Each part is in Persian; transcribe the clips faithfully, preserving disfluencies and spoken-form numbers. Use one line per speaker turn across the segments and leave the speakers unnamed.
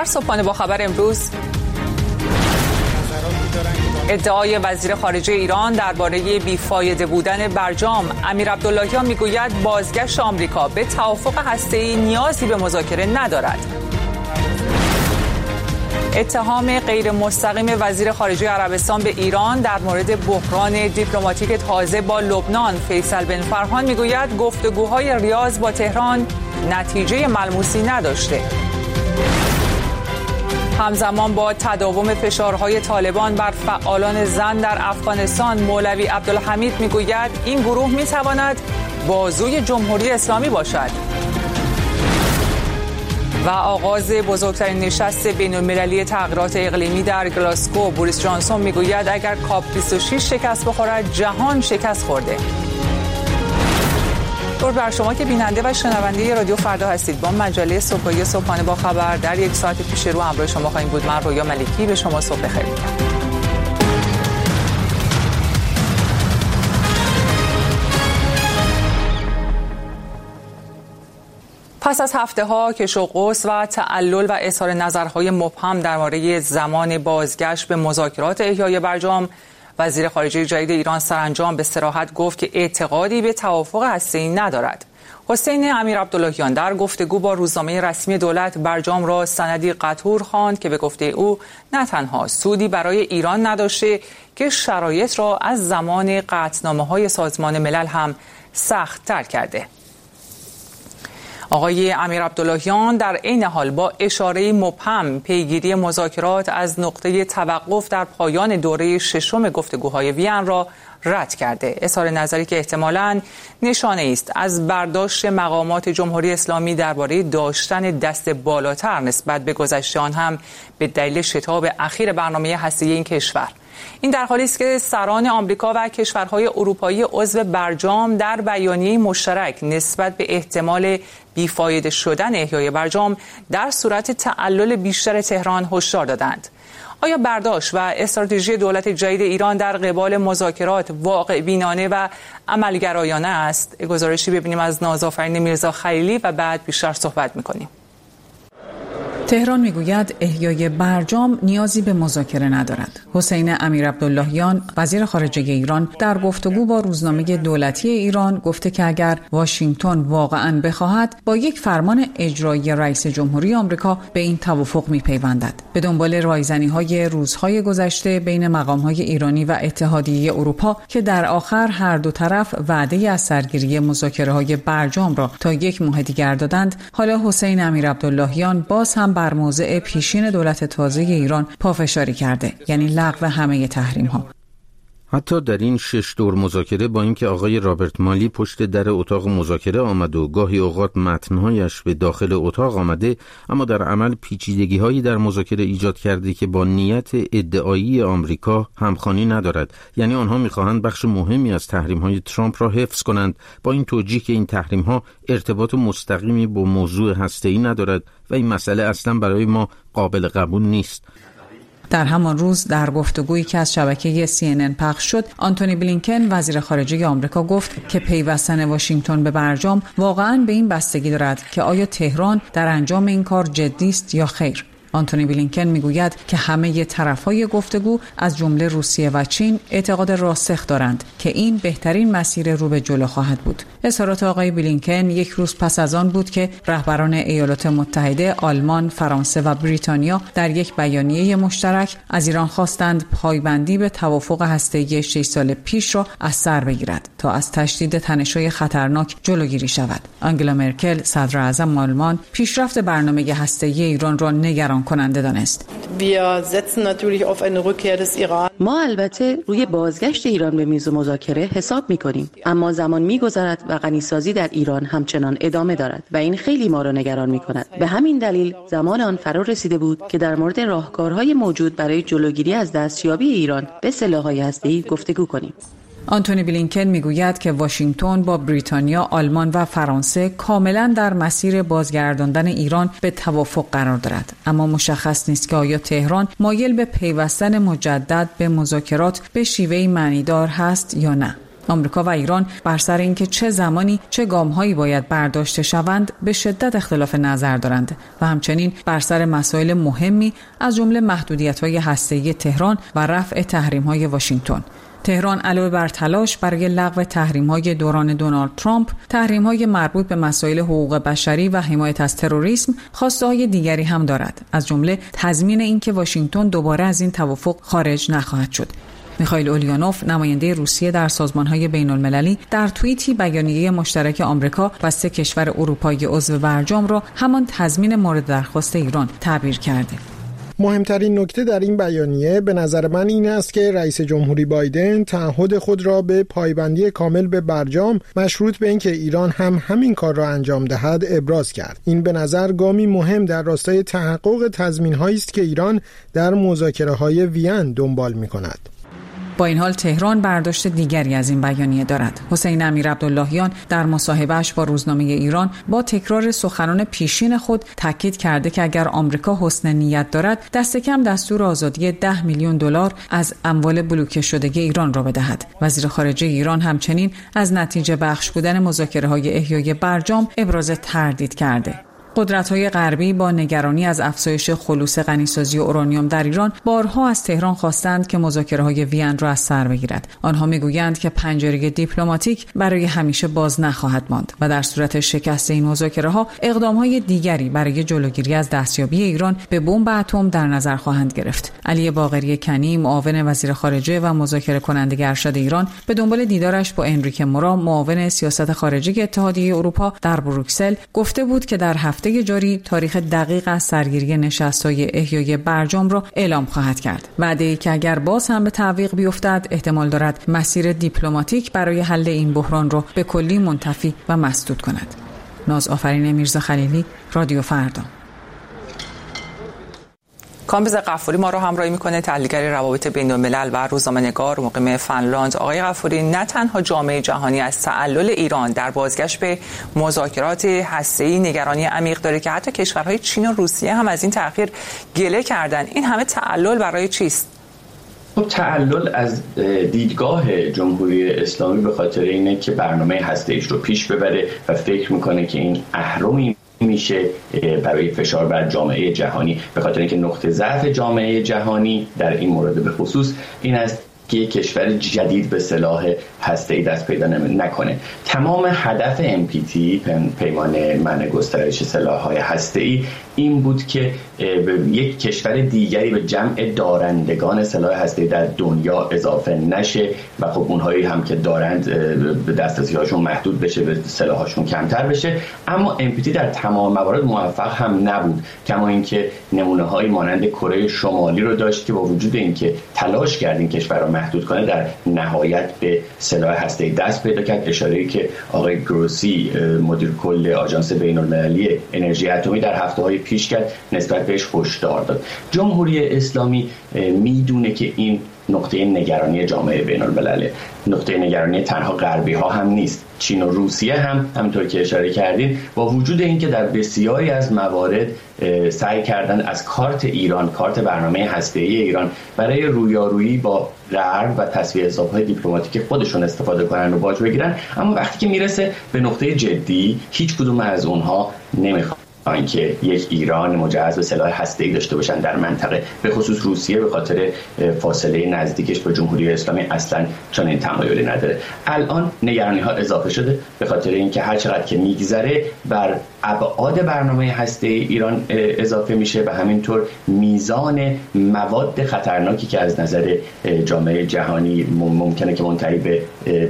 صبحانه با خبر امروز ادعای وزیر خارجه ایران درباره بیفایده بودن برجام. امیر عبداللهیان میگوید بازگشت آمریکا به توافق هسته‌ای نیازی به مذاکره ندارد. اتهام غیر مستقیم وزیر خارجه عربستان به ایران در مورد بحران دیپلماتیک تازه با لبنان. فیصل بن فرحان میگوید گفتگوهای ریاض با تهران نتیجه ملموسی نداشته. همزمان با تداوم فشارهای طالبان بر فعالان زن در افغانستان، مولوی عبدالحمید میگوید این گروه میتواند بازوی جمهوری اسلامی باشد. و آغاز بزرگترین نشست بین‌المللی تغییرات اقلیمی در گلاسگو. بوریس جانسون میگوید اگر کاپ بیست و شش شکست بخورد جهان شکست خورده. درود بر شما که بیننده و شنونده رادیو فردا هستید. با مجله صبحگاهی صبحانه با خبر در یک ساعت پیش رو همراه شما خواهیم بود. من رویا ملکی به شما صبح بخیر میگم. پس از هفته ها کش و قوس و تعلل و اظهار نظرهای مبهم درباره زمان بازگشت به مذاکرات احیای برجام، وزیر خارجه جدید ایران سرانجام به صراحت گفت که اعتقادی به توافق هسته‌ای ندارد. حسین امیر عبداللهیان در گفتگو با روزنامه رسمی دولت برجام را سندی قطور خواند که به گفته او نه تنها سودی برای ایران نداشته که شرایط را از زمان قطعنامه‌های سازمان ملل هم سخت‌تر کرده. آقای امیر عبداللهیان در عین حال با اشاره مبهم پیگیری مذاکرات از نقطه توقف در پایان دوره ششم گفتگوهای وین را رد کرده. اظهار نظری که احتمالاً نشانه است از برداشت مقامات جمهوری اسلامی درباره داشتن دست بالاتر نسبت به گذشته، آن هم به دلیل شتاب اخیر برنامه هسته‌ای این کشور. این در حالی است که سران آمریکا و کشورهای اروپایی عضو برجام در بیانیه مشترک نسبت به احتمال بیفایده شدن احیای برجام در صورت تعلل بیشتر تهران هشدار دادند. آیا برداشت و استراتژی دولت جدید ایران در قبال مذاکرات واقع بینانه و عملگرایانه است؟ گزارشی ببینیم از نازآفرین میرزا خلیلی و بعد بیشتر صحبت می‌کنیم.
تهران میگوید احیای برجام نیازی به مذاکره ندارد. حسین امیر عبداللهیان وزیر خارجه ایران در گفتگو با روزنامه دولتی ایران گفته که اگر واشنگتن واقعاً بخواهد با یک فرمان اجرایی رئیس جمهوری آمریکا به این توافق میپیوندد. به دنبال رایزنی‌های روزهای گذشته بین مقام‌های ایرانی و اتحادیه اروپا که در آخر هر دو طرف وعده از سرگیری مذاکره‌های برجام را تا یک ماه دیگر دادند، حالا حسین امیر عبداللهیان باز هم بر موضع پیشین دولت تازه ایران پافشاری کرده، یعنی لغو همه تحریم ها.
حتی در این شش دور مذاکره با اینکه آقای رابرت مالی پشت در اتاق مذاکره آمد و گاهی اوقات متنهایش به داخل اتاق آمده، اما در عمل پیچیدگی‌هایی در مذاکره ایجاد کرده که با نیت ادعایی آمریکا همخوانی ندارد. یعنی آنها می‌خواهند بخش مهمی از تحریم‌های ترامپ را حفظ کنند، با این توجیه که این تحریم‌ها ارتباط مستقیمی با موضوع هسته‌ای ندارد و این مسئله اصلاً برای ما قابل قبول نیست.
در همان روز در گفتگویی که از شبکه سی ان ان پخش شد، آنتونی بلینکن وزیر خارجه آمریکا گفت که پیوستن واشنگتن به برجام واقعاً به این بستگی دارد که آیا تهران در انجام این کار جدی است یا خیر. آنتونی بلینکن میگوید که همه طرف‌های گفتگو از جمله روسیه و چین اعتقاد راسخ دارند که این بهترین مسیر رو به جلو خواهد بود. اظهارات آقای بلینکن یک روز پس از آن بود که رهبران ایالات متحده، آلمان، فرانسه و بریتانیا در یک بیانیه مشترک از ایران خواستند پایبندی به توافق هسته‌ای شش سال پیش را از سر بگیرد تا از تشدید تنش‌های خطرناک جلوگیری شود. آنگلا مرکل، صدر اعظم آلمان، پیشرفت برنامه هسته‌ای ایران را نگران کننده دانست.
ما البته روی بازگشت ایران به میز مذاکره حساب می‌کنیم، اما زمان می‌گذرد و غنیسازی در ایران همچنان ادامه دارد و این خیلی ما را نگران می‌کند. به همین دلیل زمان آن فرا رسیده بود که در مورد راهکارهای موجود برای جلوگیری از دستیابی ایران به سلاح‌های هسته‌ای گفتگو کنیم.
آنتونی بلینکن میگوید که واشنگتن با بریتانیا، آلمان و فرانسه کاملا در مسیر بازگرداندن ایران به توافق قرار دارد، اما مشخص نیست که آیا تهران مایل به پیوستن مجدد به مذاکرات به شیوهی معنیدار هست یا نه. آمریکا و ایران بر سر اینکه چه زمانی چه گام‌هایی باید برداشته شوند به شدت اختلاف نظر دارند و همچنین بر سر مسائل مهمی از جمله محدودیت‌های هسته‌ای تهران و رفع تحریم‌های واشنگتن. تهران علاوه بر تلاش برای لغو تحریم‌های دوران دونالد ترامپ، تحریم‌های مربوط به مسائل حقوق بشری و حمایت از تروریسم، خواسته‌های دیگری هم دارد، از جمله تضمین اینکه واشنگتن دوباره از این توافق خارج نخواهد شد. میخائیل اولیانوف، نماینده روسیه در سازمان‌های بین‌المللی، در توییتی بیانیه مشترک آمریکا و سه کشور اروپایی عضو برجام را همان تضمین مورد درخواست ایران تعبیر کرده.
مهمترین نکته در این بیانیه به نظر من این است که رئیس جمهوری بایدن تعهد خود را به پایبندی کامل به برجام مشروط به اینکه ایران هم همین کار را انجام دهد ابراز کرد. این به نظر گامی مهم در راستای تحقق تضمین‌هایی است که ایران در مذاکره‌های وین دنبال می‌کند.
با این حال تهران برداشت دیگری از این بیانیه دارد. حسین امیر عبداللهیان در مصاحبه‌اش با روزنامه ایران با تکرار سخنان پیشین خود تاکید کرده که اگر آمریکا حسن نیت دارد، دست کم دستور آزادی ده میلیون دلار از اموال بلوکه شده ایران را بدهد. وزیر خارجه ایران همچنین از نتیجه بخش بودن مذاکره‌های احیای برجام ابراز تردید کرده. قدرت‌های غربی با نگرانی از افزایش خلوص غنیسازی اورانیوم در ایران بارها از تهران خواستند که مذاکره‌های وین را از سر بگیرد. آنها می‌گویند که پنجره دیپلماتیک برای همیشه باز نخواهد ماند و در صورت شکست این مذاکره‌ها اقدام‌های دیگری برای جلوگیری از دستیابی ایران به بمب اتم در نظر خواهند گرفت. علی باقری کنی، معاون وزیر خارجه و مذاکره کننده ارشد ایران، به دنبال دیدارش با انریکه مورا، معاون سیاست خارجه اتحادیه اروپا در بروکسل، گفته بود که در هفته جاری تاریخ دقیق از سرگیری نشست‌های احیای برجام را اعلام خواهد کرد. وعده‌ای که اگر باز هم به تعویق بیفتد، احتمال دارد مسیر دیپلماتیک برای حل این بحران را به کلی منتفی و مسدود کند. ناز آفرین میرزا خلیلی، رادیو فردا.
کامبیز غفوری ما رو همراهی میکنه، تحلیلگر روابط بین‌الملل و روزنامه‌نگار مقیم فنلاند. آقای غفوری، نه تنها جامعه جهانی از تعلل ایران در بازگشت به مذاکرات هسته‌ای نگرانی عمیق داره که حتی کشورهای چین و روسیه هم از این تأخیر گله کردن. این همه تعلل برای چیست؟
خب تعلل از دیدگاه جمهوری اسلامی به خاطر اینه که برنامه هسته‌ایش رو پیش ببره و فکر میکنه که این اهرمی میشه برای فشار بر جامعه جهانی، به خاطر اینکه نقطه ضعف جامعه جهانی در این مورد به خصوص این است که یک کشور جدید به سلاح هسته‌ای دست پیدا نکنه. تمام هدف ام پی تی، پیمان منع گسترش سلاح‌های هسته‌ای، این بود که یک کشور دیگری به جمع دارندگان سلاح هسته‌ای در دنیا اضافه نشه و خب اونهایی هم که دارند به دسترسی‌هاشون محدود بشه، به سلاح‌هاشون کمتر بشه. اما ام پی تی در تمام موارد موفق هم نبود، کما اینکه نمونه‌هایی مانند کره شمالی رو داشت که با وجود اینکه تلاش کرد این کشور رو محدود کنه، در نهایت به سلاح هسته‌ای دست پیدا کرد. اشاره‌ای که آقای گروسی، مدیر کل آژانس بین‌المللی انرژی اتمی، در هفته‌های پیش کرد، نسبت بهش هشدار داد. جمهوری اسلامی میدونه که این نقطه نگرانی جامعه بین‌الملله، نقطه نگرانی تنها غربی ها هم نیست. چین و روسیه هم همونطور که اشاره کردین، با وجود اینکه در بسیاری از موارد سعی کردن از کارت ایران، کارت برنامه هسته‌ای ایران برای رویارویی با غرب و تسویه حساب‌های دیپلماتیک خودشون استفاده کنن و باج بگیرن، اما وقتی که میرسه به نقطه جدی، هیچ کدوم از اونها نمیخواد که یک ایران مجهز به سلاح هسته‌ای داشته باشن در منطقه. به خصوص روسیه به خاطر فاصله نزدیکش با جمهوری اسلامی اصلا چنین تمایلی نداره. الان نگرانی‌ها اضافه شده به خاطر اینکه هر چقدر که میگذره بر ابعاد برنامه هسته‌ای ایران اضافه میشه و همینطور میزان مواد خطرناکی که از نظر جامعه جهانی ممکنه که منتهی به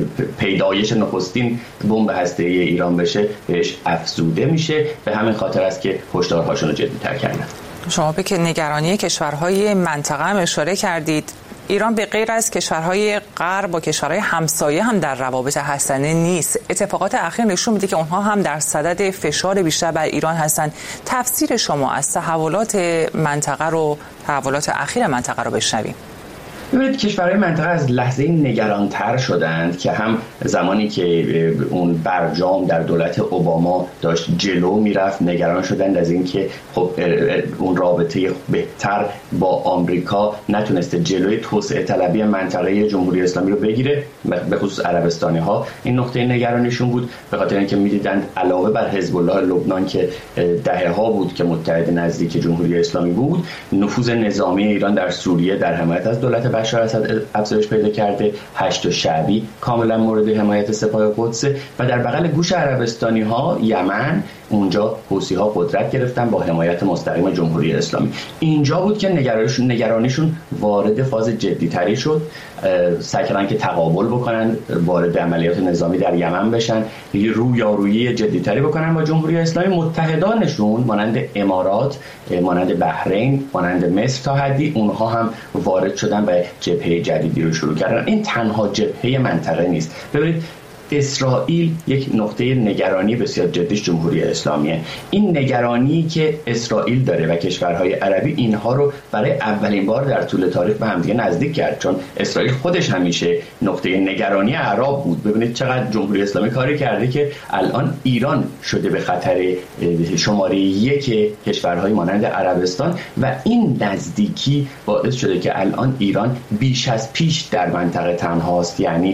پیدایش نخستین بمب هسته‌ای ایران بشه بهش افزوده میشه. به همین خاطر است که هشدارهاشون رو جدی‌تر کردن.
شما به نگرانی کشورهای منطقه هم اشاره کردید. ایران به غیر از کشورهای غرب با کشورهای همسایه هم در روابط هسته‌ای نیست. اتفاقات اخیر نشون میده که اونها هم در صدد فشار بیشتر بر ایران هستند. تفسیر شما از تحولات منطقه رو، تحولات اخیر منطقه رو بشنویم.
ببینید کشورهای منطقه از لحظه نگرانتر شدند که هم زمانی که اون برجام در دولت اوباما داشت جلو میرفت نگران شدند از اینکه خب اون رابطه بهتر با آمریکا نتونسته جلوی توسعه طلبی منطقه جمهوری اسلامی رو بگیره، به خصوص عربستانی ها این نقطه نگرانیشون بود، به خاطر اینکه میدیدند علاوه بر حزب الله لبنان که دهه ها بود که متحد نزدیک جمهوری اسلامی بود، نفوذ نظامی ایران در سوریه در حمایت از دولت بشار اسد افزایش پیدا کرده، هشت شعبی کاملا مورد حمایت سپاه قدس و در بغل گوش عربستانی ها یمن، اونجا حوثی ها قدرت گرفتن با حمایت مستقیم جمهوری اسلامی. اینجا بود که نگرانیشون نگرانیشون وارد فاز جدی تری شد، سعی کردن که تقابل بکنن، وارد عملیات نظامی در یمن بشن، رویارویی جدی تری بکنن با جمهوری اسلامی. متحدانشون مانند امارات، مانند بحرین، مانند مصر تا حدی اونها هم وارد شدن و جبهه جدیدی رو شروع کردن. این تنها جبهه منطقه نیست. ببینید اسرائیل یک نقطه نگرانی بسیار جدیش جمهوری اسلامیه. این نگرانی که اسرائیل داره و کشورهای عربی اینها رو برای اولین بار در طول تاریخ به همدیگه نزدیک کرد، چون اسرائیل خودش همیشه نقطه نگرانی اعراب بود. ببینید چقدر جمهوری اسلامی کاری کرده که الان ایران شده به خطر شماره یک کشورهای مانند عربستان و این نزدیکی باعث شده که الان ایران بیش از پیش در منطقه تنهاست، یعنی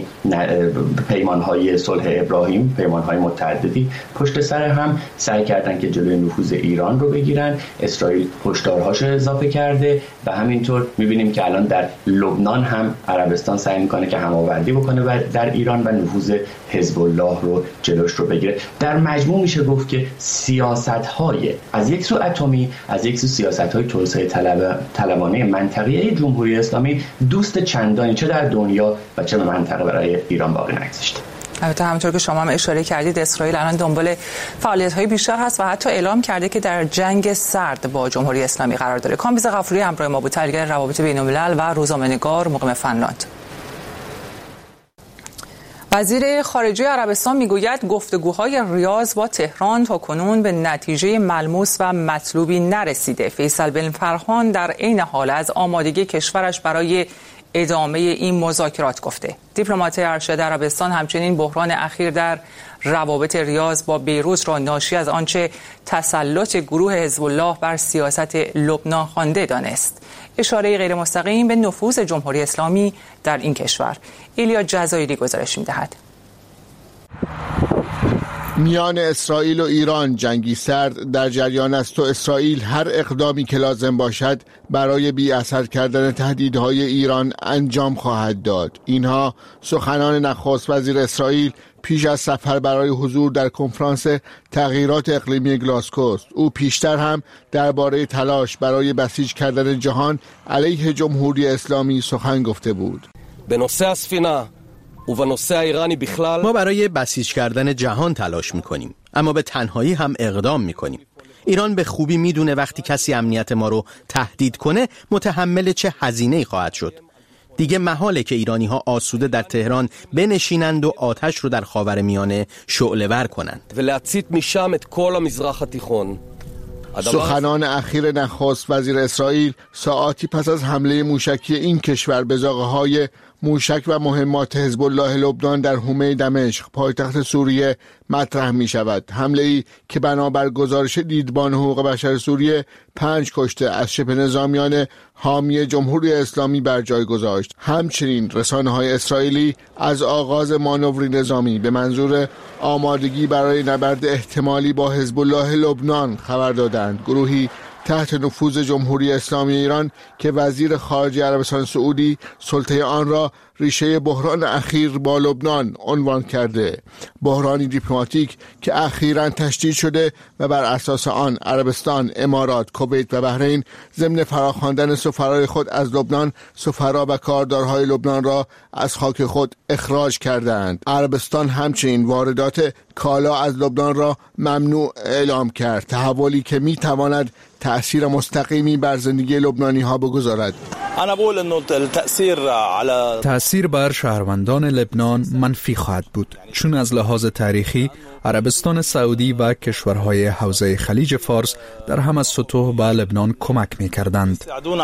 پیمانهای صلح ابراهیم، پیمانهای متعددی پشت سر هم سعی کردن که جلوی نفوذ ایران رو بگیرن. اسرائیل هشدارهاشو اضافه کرده و همینطور میبینیم که الان در لبنان هم عربستان سعی میکنه که هماوردی بکنه در ایران و نفوذ حزب الله رو جلوش رو بگیره. در مجموع میشه گفت که سیاست‌های از یک سو اتمی، از یک سو سیاست‌های توسعه طلب طلبانه منطقه‌ای جمهوری اسلامی دوست چندانی چه در دنیا و چه به منطقه برای ایران باقی نگذاشته.
البته همونطور که شما هم اشاره کردید اسرائیل الان دنبال فعالیت‌های بیشتر هست و حتی اعلام کرده که در جنگ سرد با جمهوری اسلامی قرار داره. کامبیز غفوری همراه ما بود، تحلیلگر روابط بین‌الملل و روزنامه‌نگار مقیم فنلاند. وزیر خارجه عربستان میگوید گفتگوهای ریاض با تهران تا کنون به نتیجه ملموس و مطلوبی نرسیده. فیصل بن فرحان در عین حال از آمادگی کشورش برای ادامه این مذاکرات گفته. دیپلمات ارشد عربستان همچنین بحران اخیر در روابط ریاض با بیروت را ناشی از آنچه تسلط گروه حزب الله بر سیاست لبنان خوانده دانست. اشاره غیر مستقیم به نفوذ جمهوری اسلامی در این کشور. ایلیا جزایری گزارش می‌دهد.
میان اسرائیل و ایران جنگی سرد در جریان است و اسرائیل هر اقدامی که لازم باشد برای بی اثر کردن تهدیدهای ایران انجام خواهد داد. اینها سخنان نخست وزیر اسرائیل پیش از سفر برای حضور در کنفرانس تغییرات اقلیمی گلاسگو است. او پیشتر هم درباره تلاش برای بسیج کردن جهان علیه جمهوری اسلامی سخن گفته بود.
به نوع اسفینه
ما برای بسیج کردن جهان تلاش میکنیم، اما به تنهایی هم اقدام میکنیم. ایران به خوبی میدونه وقتی کسی امنیت ما رو تهدید کنه متحمل چه هزینه‌ای خواهد شد. دیگه محاله که ایرانی ها آسوده در تهران بنشینند و آتش رو در خاورمیانه شعله‌ور کنند.
سخنان اخیر نخست وزیر اسرائیل ساعاتی پس از حمله موشکی این کشور به زاغه‌های موشک و مهمات حزب الله لبنان در حومه دمشق پایتخت سوریه مطرح می شود. حمله ای که بنابر گزارش دیدبان حقوق بشر سوریه پنج کشته از شبه نظامیان حامی جمهوری اسلامی بر جای گذاشت. همچنین رسانه های اسرائیلی از آغاز مانوری نظامی به منظور آمادگی برای نبرد احتمالی با حزب الله لبنان خبر دادند. گروهی تحت نفوذ جمهوری اسلامی ایران که وزیر خارجه عربستان سعودی سلطه آن را ریشه بحران اخیر با لبنان عنوان کرده. بحرانی دیپلماتیک که اخیراً تشدید شده و بر اساس آن عربستان، امارات، کویت و بحرین ضمن فراخواندن سفرای خود از لبنان سفرا و کاردارهای لبنان را از خاک خود اخراج کردند. عربستان همچنین واردات کالا از لبنان را ممنوع اعلام کرد، تحولی که می تواند تأثیر مستقیمی بر زندگی لبنانی ها بگذارد.
تأثیر بر شهروندان لبنان منفی خواهد بود، چون از لحاظ تاریخی
عربستان سعودی و کشورهای حوزه خلیج فارس در هم از سطوح و لبنان کمک می‌کردند.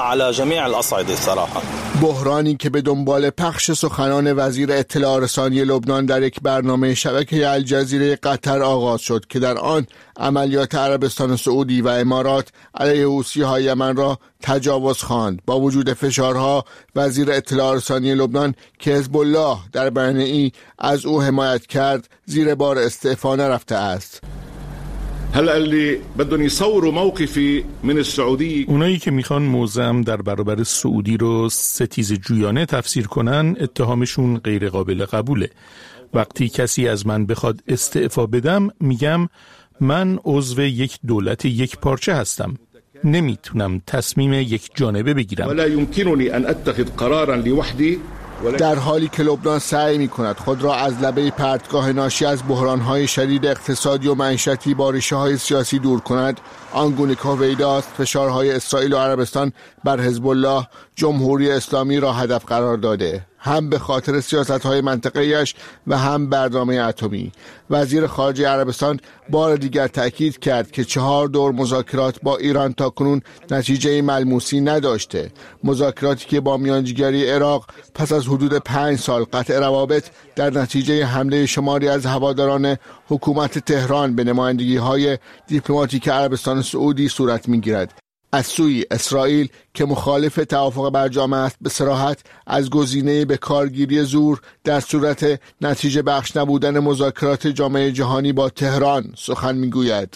بحرانی که به دنبال پخش سخنان وزیر اطلاع رسانی لبنان در یک برنامه شبکه الجزیره قطر آغاز شد که در آن عملیات عربستان سعودی و امارات علیه حوثی‌های یمن را تجاوز خواند. با وجود فشارها، وزیر اطلاع رسانی لبنان که حزب الله در بیانیه‌ای از او حمایت کرد زیر بار استعفا نرفته است.
هلا اللي بدهم يصوروا موقفي من السعودية، اونایی که میخوان موضعم در برابر سعودی رو ستیز جویانه تفسیر کنن، اتهامشون غیر قابل قبوله. وقتی کسی از من بخواد استعفا بدم، میگم من عضو یک دولت یک پارچه هستم. نمیتونم تصمیم یک جانبه بگیرم. ولا يمكنني ان اتخذ قرارا لوحدي.
در حالی که لبنان سعی می کند خود را از لبه پرتگاه ناشی از بحران‌های شدید اقتصادی و معیشتی با ریشه‌های سیاسی دور کند، آنگونه که هویداست فشارهای اسرائیل و عربستان بر حزب الله جمهوری اسلامی را هدف قرار داده، هم به خاطر سیاست‌های منطقه‌ایش و هم برنامه اتمی. وزیر خارجه عربستان بار دیگر تأکید کرد که چهار دور مذاکرات با ایران تاکنون نتیجه ملموسی نداشته. مذاکراتی که با میانجیگری عراق پس از حدود پنج سال قطع روابط در نتیجه حمله شماری از هواداران حکومت تهران به نمایندگی‌های دیپلماتیک عربستان سعودی صورت می‌گیرد. از سوی اسرائیل که مخالف توافق برجام است، به صراحت از گزینه به کارگیری زور در صورت نتیجه بخش نبودن مذاکرات جامعه جهانی با تهران سخن میگوید.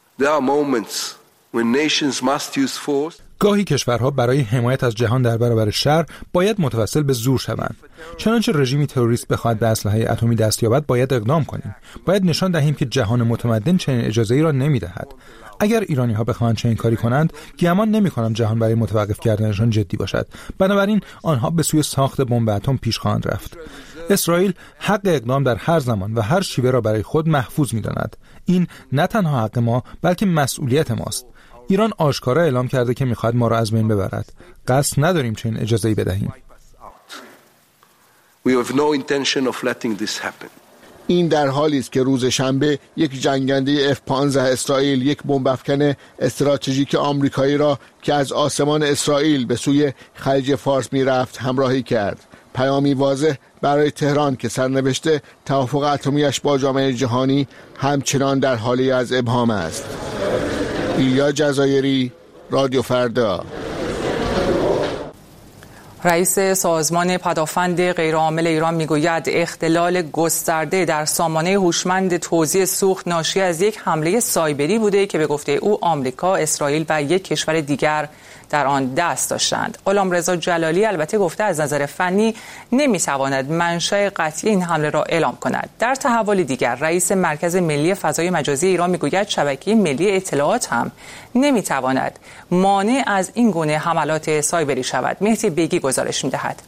گاهی کشورها برای حمایت از جهان در برابر شر باید متوسل به زور شوند. چنانچه رژیمی تروریست بخواهد به اسلحه اتمی دست یابد، باید اقدام کنیم. باید نشان دهیم که جهان متمدن چنین اجازه‌ای را نمی‌دهد. اگر ایرانی‌ها بخواهند چنین کاری کنند، گمان نمی‌کنم جهان برای متوقف کردنشان جدی باشد. بنابراین آنها به سوی ساخت بمب اتم پیش خواهند رفت. اسرائیل حق اقدام در هر زمان و هر شیوه را برای خود محفوظ می‌داند. این نه تنها حق ما، بلکه مسئولیت ماست. ایران آشکارا اعلام کرده که می‌خواهد ما را از بین ببرد. قصد نداریم چنین اجازه‌ای بدهیم.
We have no intention of letting this happen. این در حالی است که روز شنبه یک جنگنده اف پانزده اسرائیل یک بمب افکن استراتژیک آمریکایی را که از آسمان اسرائیل به سوی خلیج فارس می‌رفت همراهی کرد. پیامی واضح برای تهران که سرنوشت توافق اتمی‌اش با جامعه جهانی همچنان در حالی از ابهام است. ایلیا جزایری، رادیو فردا.
رئیس سازمان پدافند غیرعامل ایران میگوید اختلال گسترده در سامانه هوشمند توزیع سوخت ناشی از یک حمله سایبری بوده که به گفته او آمریکا، اسرائیل و یک کشور دیگر در آن دست داشتند. غلامرضا جلالی البته گفته از نظر فنی نمیتواند منشأ قطعی این حمله را اعلام کند. در تحول دیگر رئیس مرکز ملی فضای مجازی ایران میگوید شبکه ملی اطلاعات هم نمیتواند مانع از این گونه حملات سایبری شود. مهدی بیگی گزارش میدهد.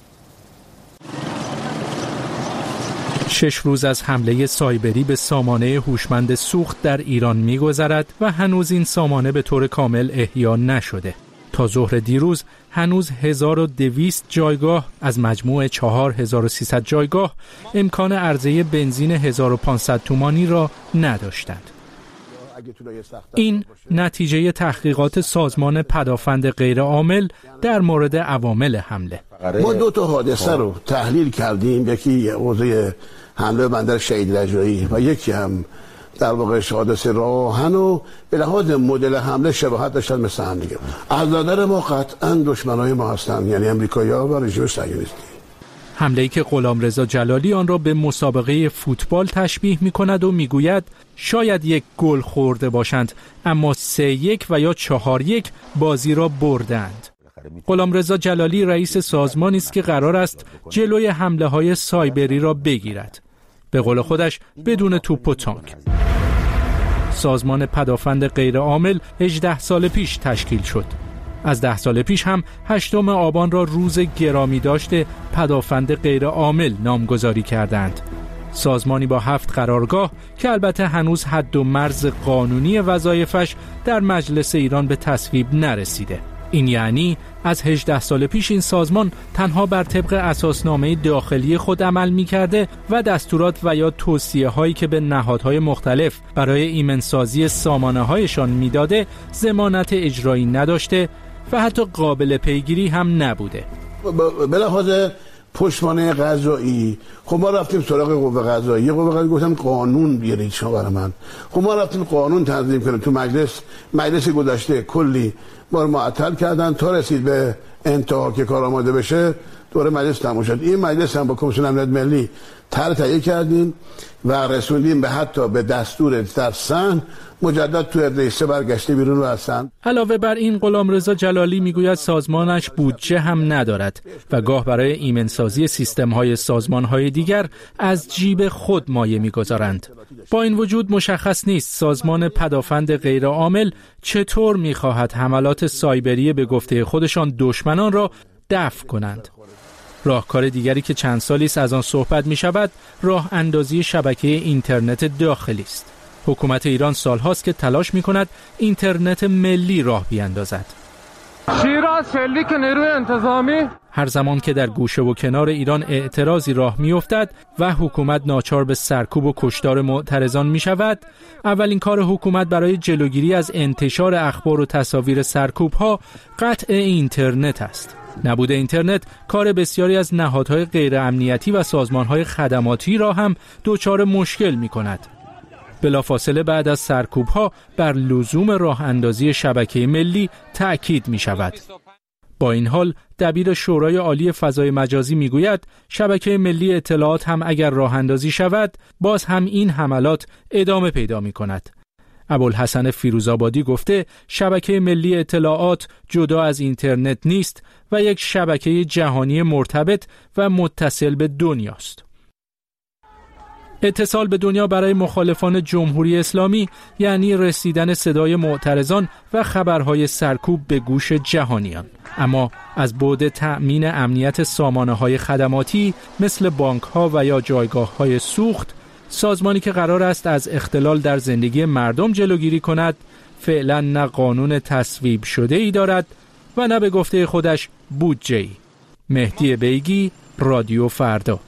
شش روز از حمله سایبری به سامانه هوشمند سوخت در ایران می‌گذرد و هنوز این سامانه به طور کامل احیا نشده. تا ظهر دیروز هنوز هزار و دویست جایگاه از مجموع چهار هزار و سیصد جایگاه امکان عرضه بنزین هزار و پانصد تومانی را نداشتند. این نتیجه تحقیقات سازمان پدافند غیرعامل در مورد عوامل حمله.
ما دو تا حادثه رو تحلیل کردیم، یکی حوزه حمله بندر شهید رجایی و یکی هم در واقع حادثه راهن و به لحاظ مدل حمله شباهت داشتن مثل هم دیگه. از نظر ما قطعا دشمنای ما هستن، یعنی امریکایی‌ها و رژیم صهیونیستی.
حمله‌ای که غلامرضا جلالی آن را به مسابقه فوتبال تشبیه می‌کند و می‌گوید شاید یک گل خورده باشند اما سه یک و یا چهار یک بازی را بردند. غلامرضا جلالی رئیس سازمانی است که قرار است جلوی حمله‌های سایبری را بگیرد. به قول خودش بدون توپ و تانک. سازمان پدافند غیرعامل هجده سال پیش تشکیل شد. از ده سال پیش هم هشتم آبان را روز گرامی داشته پدافند غیرعامل نامگذاری کردند. سازمانی با هفت قرارگاه که البته هنوز حد و مرز قانونی وظایفش در مجلس ایران به تصویب نرسیده. این یعنی از هجده سال پیش این سازمان تنها بر طبق اساسنامه داخلی خود عمل می‌کرده و دستورات و یا توصیه‌هایی که به نهادهای مختلف برای ایمنسازی سامانه‌هایشان میداده ضمانت اجرایی نداشته و حتی قابل پیگیری هم نبوده.
به لحاظ پشتوانه قضایی خب ما رفتیم سراغ قوه قضایی، قوه قضایی گفتم قانون بیارید شما برای من. خب ما رفتیم قانون تنظیم کنیم، تو مجلس مجلس گذشته کلی ما رو معطل کردن تا رسید به انتها که کار آماده بشه دوره مجلس تموم شد. این مجلس هم با کمیسیون امنیت ملی طرح تهیه کردیم و رسوندیم به حتی به دستور در سن مجدد تو رئیسه برگشته بیرون رو هستن.
علاوه بر این غلامرضا جلالی میگوید سازمانش بودجه هم ندارد و گاه برای ایمنسازی سیستم‌های سازمان‌های دیگر از جیب خود مایه می‌گذارند. با این وجود مشخص نیست سازمان پدافند غیرعامل چطور می‌خواهد حملات سایبری به گفته خودشان دشمنان را دفع کنند. راهکار دیگری که چند سالی است از آن صحبت می‌شود راه اندازی شبکه اینترنت داخلی است. حکومت ایران سالهاست که تلاش می‌کند اینترنت ملی راه بیاندازد.
شیراز فعلی که نیروی انتظامی
هر زمان که در گوشه و کنار ایران اعتراضی راه می‌افتد و حکومت ناچار به سرکوب و کشتار معترضان می‌شود، اولین کار حکومت برای جلوگیری از انتشار اخبار و تصاویر سرکوب‌ها قطع اینترنت است. نبود اینترنت کار بسیاری از نهادهای غیر امنیتی و سازمانهای خدماتی را هم دچار مشکل می‌کند. بلافاصله بعد از سرکوب‌ها بر لزوم راه اندازی شبکه ملی تأکید می‌شود. با این حال دبیر شورای عالی فضای مجازی می‌گوید شبکه ملی اطلاعات هم اگر راه اندازی شود باز هم این حملات ادامه پیدا می‌کند. ابوالحسن فیروزآبادی گفته شبکه ملی اطلاعات جدا از اینترنت نیست و یک شبکه جهانی مرتبط و متصل به دنیاست. اتصال به دنیا برای مخالفان جمهوری اسلامی یعنی رسیدن صدای معترضان و خبرهای سرکوب به گوش جهانیان. اما از بعد تأمین امنیت سامانه‌های خدماتی مثل بانک‌ها و یا جایگاه‌های سوخت، سازمانی که قرار است از اختلال در زندگی مردم جلوگیری کند، فعلا نه قانون تصویب شده ای دارد و نه به گفته خودش بودجه‌ای. مهدی بیگی، رادیو فردا.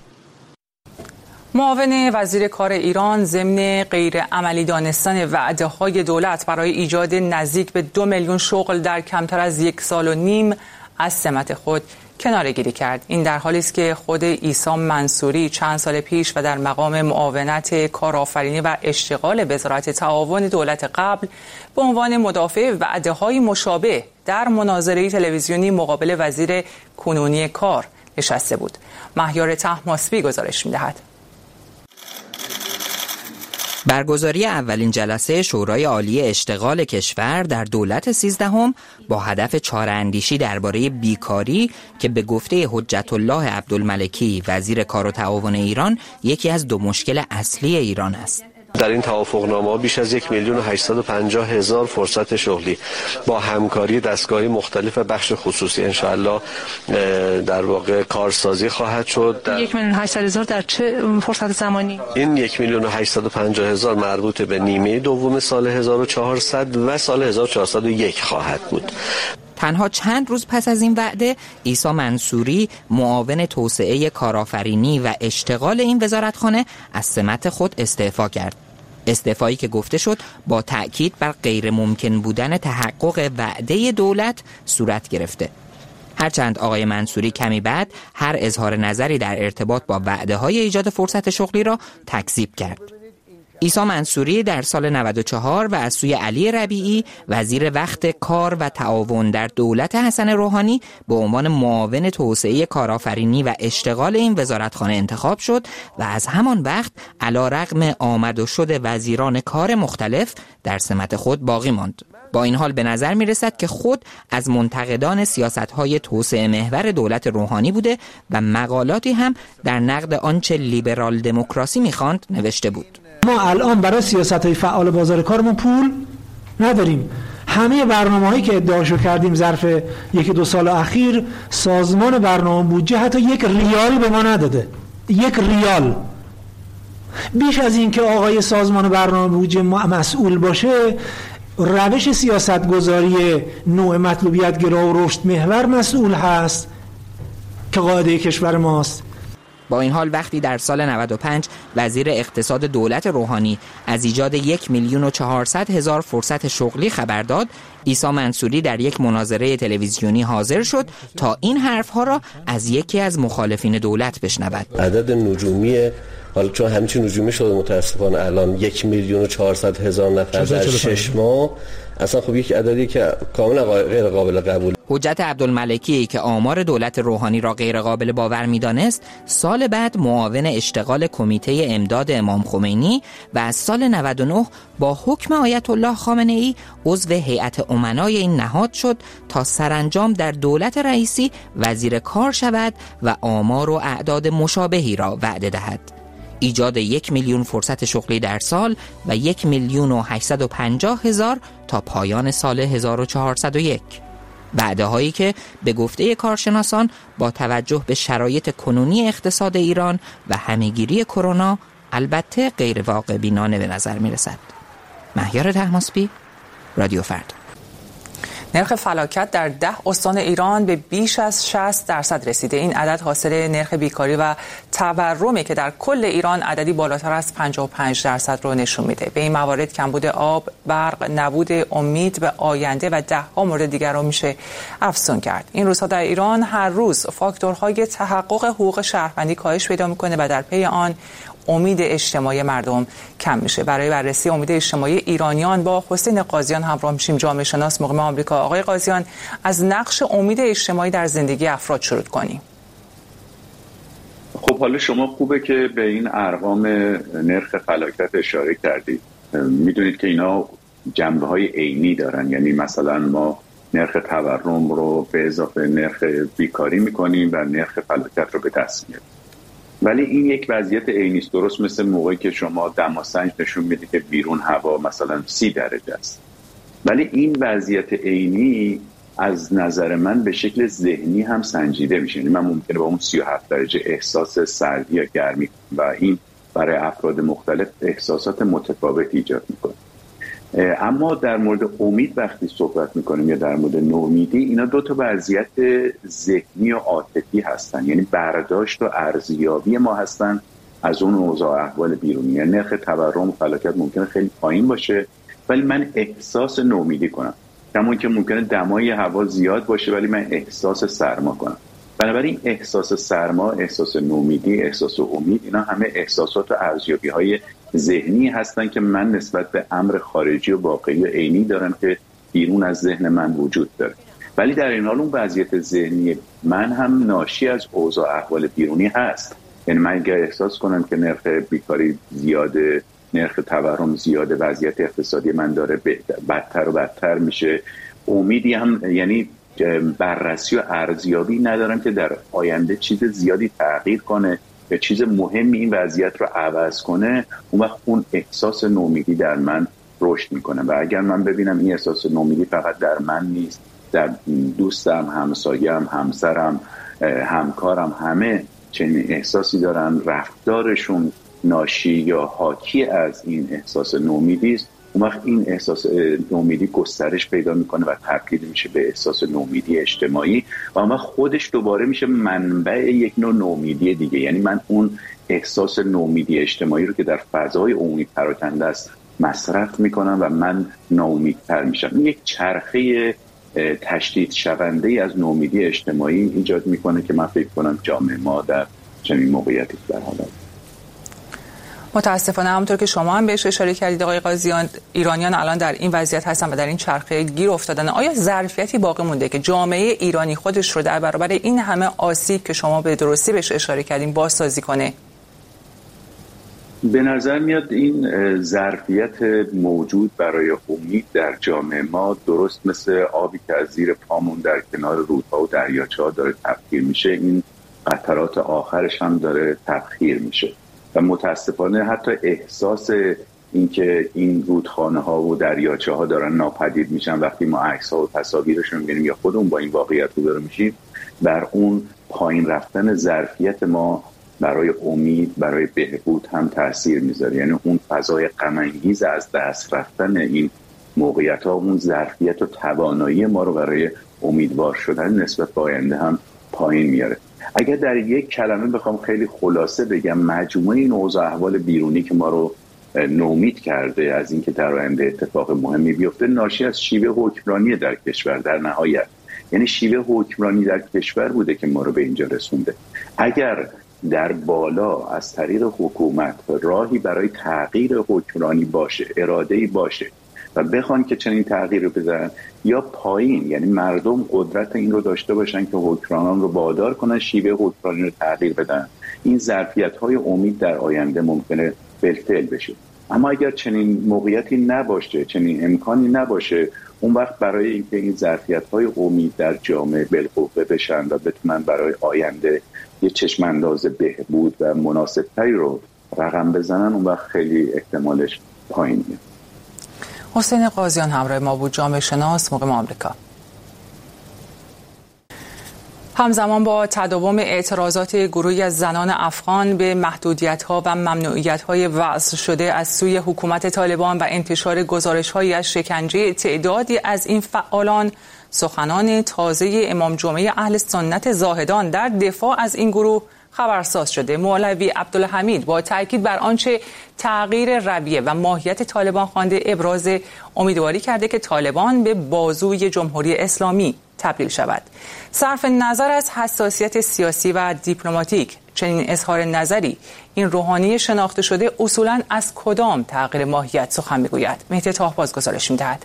معاون وزیر کار ایران ضمن غیر عملی دانستن وعده‌های دولت برای ایجاد نزدیک به دو میلیون شغل در کمتر از یک سال و نیم از سمت خود کناره‌گیری کرد. این در حالی است که خود عیسی منصوری چند سال پیش و در مقام معاونت کارآفرینی و اشتغال وزارت تعاون دولت قبل به عنوان مدافع وعده‌های مشابه در مناظره تلویزیونی مقابل وزیر کنونی کار نشسته بود. مهیار طهماسبی گزارش می‌دهد.
برگزاری اولین جلسه شورای عالی اشتغال کشور در دولت سیزدهم با هدف چاره‌اندیشی درباره بیکاری که به گفته حجت الله عبدالملکی وزیر کار و تعاون ایران یکی از دو مشکل اصلی ایران است.
در این توافقنامه بیش از یک میلیون و هشتصد و پنجاه هزار فرصت شغلی با همکاری دستگاهی مختلف و بخش خصوصی انشاءالله در واقع کارسازی خواهد شد.
یک میلیون و هشتصد هزار در چه فرصت زمانی؟
این یک میلیون و هشتصد و پنجاه هزار مربوط به نیمه دوم سال هزار و چهارصد و سال هزار و چهارصد و یک خواهد بود.
تنها چند روز پس از این وعده عیسی منصوری معاون توسعه کارآفرینی و اشتغال این وزارتخانه از سمت خود استعفا کرد. استعفایی که گفته شد با تأکید بر غیر ممکن بودن تحقق وعده دولت صورت گرفته. هرچند آقای منصوری کمی بعد هر اظهار نظری در ارتباط با وعده های ایجاد فرصت شغلی را تکذیب کرد. عیسی منصوری در سال نود و چهار و از سوی علی ربیعی وزیر وقت کار و تعاون در دولت حسن روحانی به عنوان معاون توسعه کارآفرینی و اشتغال این وزارتخانه انتخاب شد و از همان وقت علیرغم آمد و شد وزیران کار مختلف در سمت خود باقی ماند. با این حال به نظر می رسد که خود از منتقدان سیاست‌های توسعه محور دولت روحانی بوده و مقالاتی هم در نقد آنچه لیبرال دموکراسی می خواند نوشته بود.
ما الان برای سیاست‌های فعال بازار کارمون پول نداریم. همه برنامه‌هایی که ادعاشو کردیم ظرف یک دو سال اخیر سازمان برنامه بودجه حتی یک ریالی به ما نداده. یک ریال. بیش از این که آقای سازمان برنامه بودجه مسئول باشه، روش سیاستگذاری نوع مطلوبیت گرا و رشد محور مسئول هست که قاعده کشور ماست.
با این حال وقتی در سال نود و پنج وزیر اقتصاد دولت روحانی از ایجاد یک میلیون و چهارصد هزار فرصت شغلی خبر داد، عیسی منصوری در یک مناظره تلویزیونی حاضر شد تا این حرفها را از یکی از مخالفین دولت بشنود.
عدد نجومی، حالا چون همچین نجومی شده متاسفانه الان یک میلیون و چهارصد هزار نفر در شش ماه، اصلا خب یک عددی که کاملا غیر قابل قبول.
حجت عبدالملکی که آمار دولت روحانی را غیر قابل باور می‌دانست، سال بعد معاون اشتغال کمیته امداد امام خمینی و از سال نود و نه با حکم آیت الله خامنه‌ای عضو هیئت امنای این نهاد شد تا سرانجام در دولت رئیسی وزیر کار شود و آمار و اعداد مشابهی را وعده دهد. ایجاد یک میلیون فرصت شغلی در سال و یک میلیون و هشتصد و پنجاه هزار تا پایان سال هزار و چهارصد و یک. وعده هایی که به گفته کارشناسان با توجه به شرایط کنونی اقتصاد ایران و همهگیری کرونا البته غیر واقع بینانه به نظر می رسد. مهیار طهماسبی، رادیو فردا.
نرخ فلاکت در ده استان ایران به بیش از شصت درصد رسیده. این عدد حاصل نرخ بیکاری و تورمی که در کل ایران عددی بالاتر از پنجاه و پنج درصد رو نشون میده. به این موارد کمبود آب، برق، نبود امید به آینده و ده ها مورد دیگر رو میشه افزون کرد. این روزها در ایران هر روز فاکتورهای تحقق حقوق شهروندی کاهش پیدا میکنه و در پی آن امید اجتماعی مردم کم میشه. برای بررسی امید اجتماعی ایرانیان با حسین قاضیان همراه میشیم، جامعه شناس مقیم آمریکا. آقای قاضیان، از نقش امید اجتماعی در زندگی افراد شروع کنیم.
خب حالا شما خوبه که به این ارقام نرخ فلاکت اشاره کردید. میدونید که اینا جنبه های عینی دارن، یعنی مثلا ما نرخ تورم رو به اضافه نرخ بیکاری میکنیم و نرخ فلاکت رو به دست میاریم. ولی این یک وضعیت عینی است، درست مثل موقعی که شما دماسنج نشون میده که بیرون هوا مثلا سی درجه است. ولی این وضعیت عینی از نظر من به شکل ذهنی هم سنجیده میشه. یعنی من ممکنه با اون سی و هفت درجه احساس سردی یا گرمی و این برای افراد مختلف احساسات متفاوتی ایجاد میکنه. اما در مورد امید وقتی صحبت میکنیم یا در مورد نومیدی، اینا دو تا وضعیت ذهنی و عاطفی هستن، یعنی برداشت و ارزیابی ما هستن از اون اوضاع احوال بیرونی. یعنی نرخ تورم و فلاکت ممکنه خیلی پایین باشه ولی من احساس نومیدی کنم، کمون که ممکنه دمای هوا زیاد باشه ولی من احساس سرما کنم. بنابراین احساس سرما، احساس نومیدی، احساس امید، اینا همه احساسات و ارزیابی های ذهنی هستن که من نسبت به امر خارجی و واقعی و عینی دارم که بیرون از ذهن من وجود داره. ولی در این حال اون وضعیت ذهنی من هم ناشی از اوضاع احوال بیرونی هست. یعنی من اگر احساس کنم که نرخ بیکاری زیاده، نرخ تورم زیاده، وضعیت اقتصادی من داره بدتر و بدتر میشه، امیدی هم یعنی بررسی و ارزیابی ندارم که در آینده چیز زیادی تغییر کنه یا چیز مهمی این وضعیت رو عوض کنه، اون وقت اون احساس نومیدی در من رشد میکنه. و اگر من ببینم این احساس نومیدی فقط در من نیست، در دوستم، همسایم، همسرم، همکارم، همه چنین احساسی دارن، رفتارشون ناشی یا حاکی از این احساس نومیدی است، اون وقت این احساس نومیدی گسترش پیدا میکنه و تبدیل میشه به احساس نومیدی اجتماعی و اما خودش دوباره میشه منبع یک نوع نومیدی دیگه. یعنی من اون احساس نومیدی اجتماعی رو که در فضای عمومی پراکنده است مصرف میکنم و من ناامیدتر میشم. این یک چرخه تشدید شونده ای از نومیدی اجتماعی ایجاد میکنه که من فکر کنم جامعه ما در چنین موقعیتی در حال است.
متاسفانه همونطور که شما هم بهش اشاره کردید آقای قاضیان، ایرانیان الان در این وضعیت هستن و در این چرخه گیر افتادن. آیا ظرفیتی باقی مونده که جامعه ایرانی خودش رو در برابر این همه آسیب که شما به درستی بهش اشاره کردین بازسازی کنه؟
به نظر میاد این ظرفیت موجود برای امید در جامعه ما درست مثل آبی که از زیر پامون در کنار رودها و دریاچه‌ها داره تبخیر میشه، این قطرات آخرش هم داره تبخیر میشه و متاسفانه حتی احساس اینکه این رودخانه ها و دریاچه ها دارن ناپدید میشن وقتی ما عکس ها و تصاویرشون میبینیم یا خودمون با این واقعیت روبرو میشیم، بر اون پایین رفتن ظرفیت ما برای امید، برای بهبود هم تاثیر میذاره. یعنی اون فضای غم انگیز از دست رفتن این موقعیت ها، اون ظرفیت و توانایی ما رو برای امیدوار شدن نسبت به آینده هم پایین میاره. اگر در یک کلمه بخوام خیلی خلاصه بگم، مجموعه این اوضاع احوال بیرونی که ما رو نومید کرده از اینکه در آینده اتفاق مهمی بیفته، ناشی از شیوه حکمرانی در کشور در نهایت، یعنی شیوه حکمرانی در کشور بوده که ما رو به اینجا رسونده. اگر در بالا از طریق حکومت راهی برای تغییر حکمرانی باشه، اراده‌ای باشه و بخوان که چنین تغییری بزنن، یا پایین یعنی مردم قدرت این رو داشته باشن که حکمرانان رو وادار کنن شیوه حکمرانی رو تغییر بدن، این ظرفیت‌های امید در آینده ممکنه بالفعل بشه. اما اگر چنین موقعیتی نباشه، چنین امکانی نباشه، اون وقت برای اینکه این ظرفیت‌های امید در جامعه بالقوه بشن و بتونن برای آینده یه چشم انداز بهبود و مناسب‌تری رو رقم بزنن، اون وقت خیلی احتمالش پایینه.
حسین قاضیان همراه ما بود، جامعه شناس، مقیم آمریکا. همزمان با تداوم اعتراضات گروهی از زنان افغان به محدودیت‌ها و ممنوعیت‌های وضع شده از سوی حکومت طالبان و انتشار گزارش‌هایی از شکنجه تعدادی از این فعالان، سخنان تازه امام جمعه اهل سنت زاهدان در دفاع از این گروه خبرساز شده. مولوی عبدالحمید با تاکید بر آنچه تغییر رویه و ماهیت طالبان خوانده، ابراز امیدواری کرده که طالبان به بازوی جمهوری اسلامی تبدیل شود. صرف نظر از حساسیت سیاسی و دیپلماتیک، چنین اظهار نظری این روحانی شناخته شده اصولاً از کدام تغییر ماهیت سخن میگوید؟ مهدی طاهباز گزارش میدهد.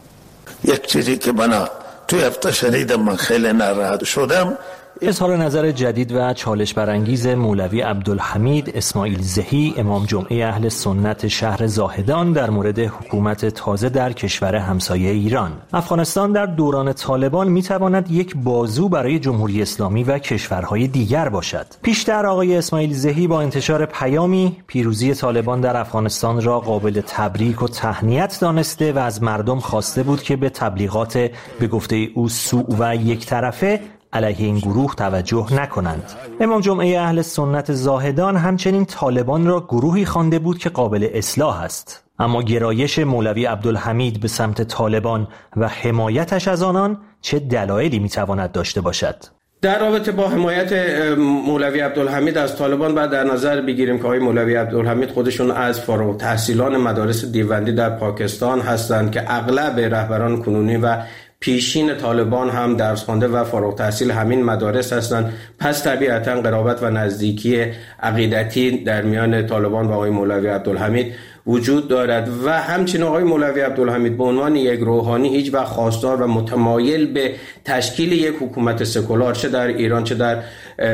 یک چیزی که بنا توی هفته شنیدم من خیلی ناراحت شدم،
اظهار نظر جدید و چالش برانگیز مولوی عبدالحمید اسماعیل زهی امام جمعه اهل سنت شهر زاهدان در مورد حکومت تازه در کشور همسایه ایران. افغانستان در دوران طالبان میتواند یک بازو برای جمهوری اسلامی و کشورهای دیگر باشد. پیشتر آقای اسماعیل زهی با انتشار پیامی پیروزی طالبان در افغانستان را قابل تبریک و تهنیت دانسته و از مردم خواسته بود که به تبلیغات به گفته او سوء و یک طرفه علیه این گروه توجه نکنند. امام جمعه اهل سنت زاهدان همچنین طالبان را گروهی خوانده بود که قابل اصلاح است. اما گرایش مولوی عبدالحمید به سمت طالبان و حمایتش از آنان چه دلایلی میتواند داشته باشد؟
در رابطه با حمایت مولوی عبدالحمید از طالبان باید در نظر بگیریم که آقای مولوی عبدالحمید خودشون از فارغ التحصیلان مدارس دیوبندی در پاکستان هستند که اغلب رهبران کنونی و پیشین طالبان هم درس خوانده و فارغ التحصیل همین مدارس هستند. پس طبیعتا قرابت و نزدیکی عقیدتی در میان طالبان و آقای مولوی عبدالحمید وجود دارد و همچنین آقای مولوی عبدالحمید به عنوان یک روحانی هیچ وقت خواستار و متمایل به تشکیل یک حکومت سکولار چه در ایران چه در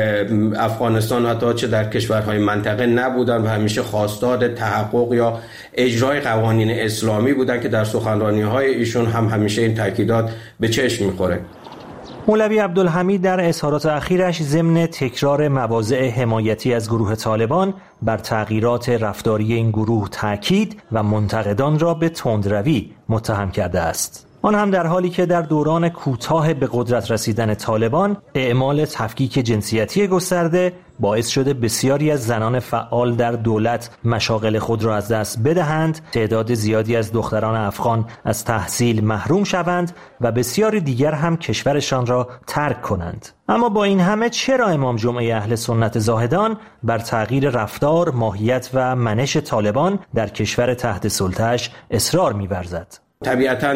افغانستان حتی چه در کشورهای منطقه نبودند و همیشه خواستار تحقق یا اجرای قوانین اسلامی بودند که در سخنرانی‌های ایشون هم همیشه این تاکیدات به چشم می‌خوره.
مولوی عبدالحمید در اظهارات اخیرش ضمن تکرار مواضع حمایتی از گروه طالبان بر تغییرات رفتاری این گروه تاکید و منتقدان را به تندروی متهم کرده است. آن هم در حالی که در دوران کوتاه به قدرت رسیدن طالبان اعمال تفکیک جنسیتی گسترده باعث شده بسیاری از زنان فعال در دولت مشاغل خود را از دست بدهند، تعداد زیادی از دختران افغان از تحصیل محروم شوند و بسیاری دیگر هم کشورشان را ترک کنند. اما با این همه چرا امام جمعه اهل سنت زاهدان بر تغییر رفتار، ماهیت و منش طالبان در کشور تحت سلطه‌اش اصرار می‌ورزد؟
طبیعتا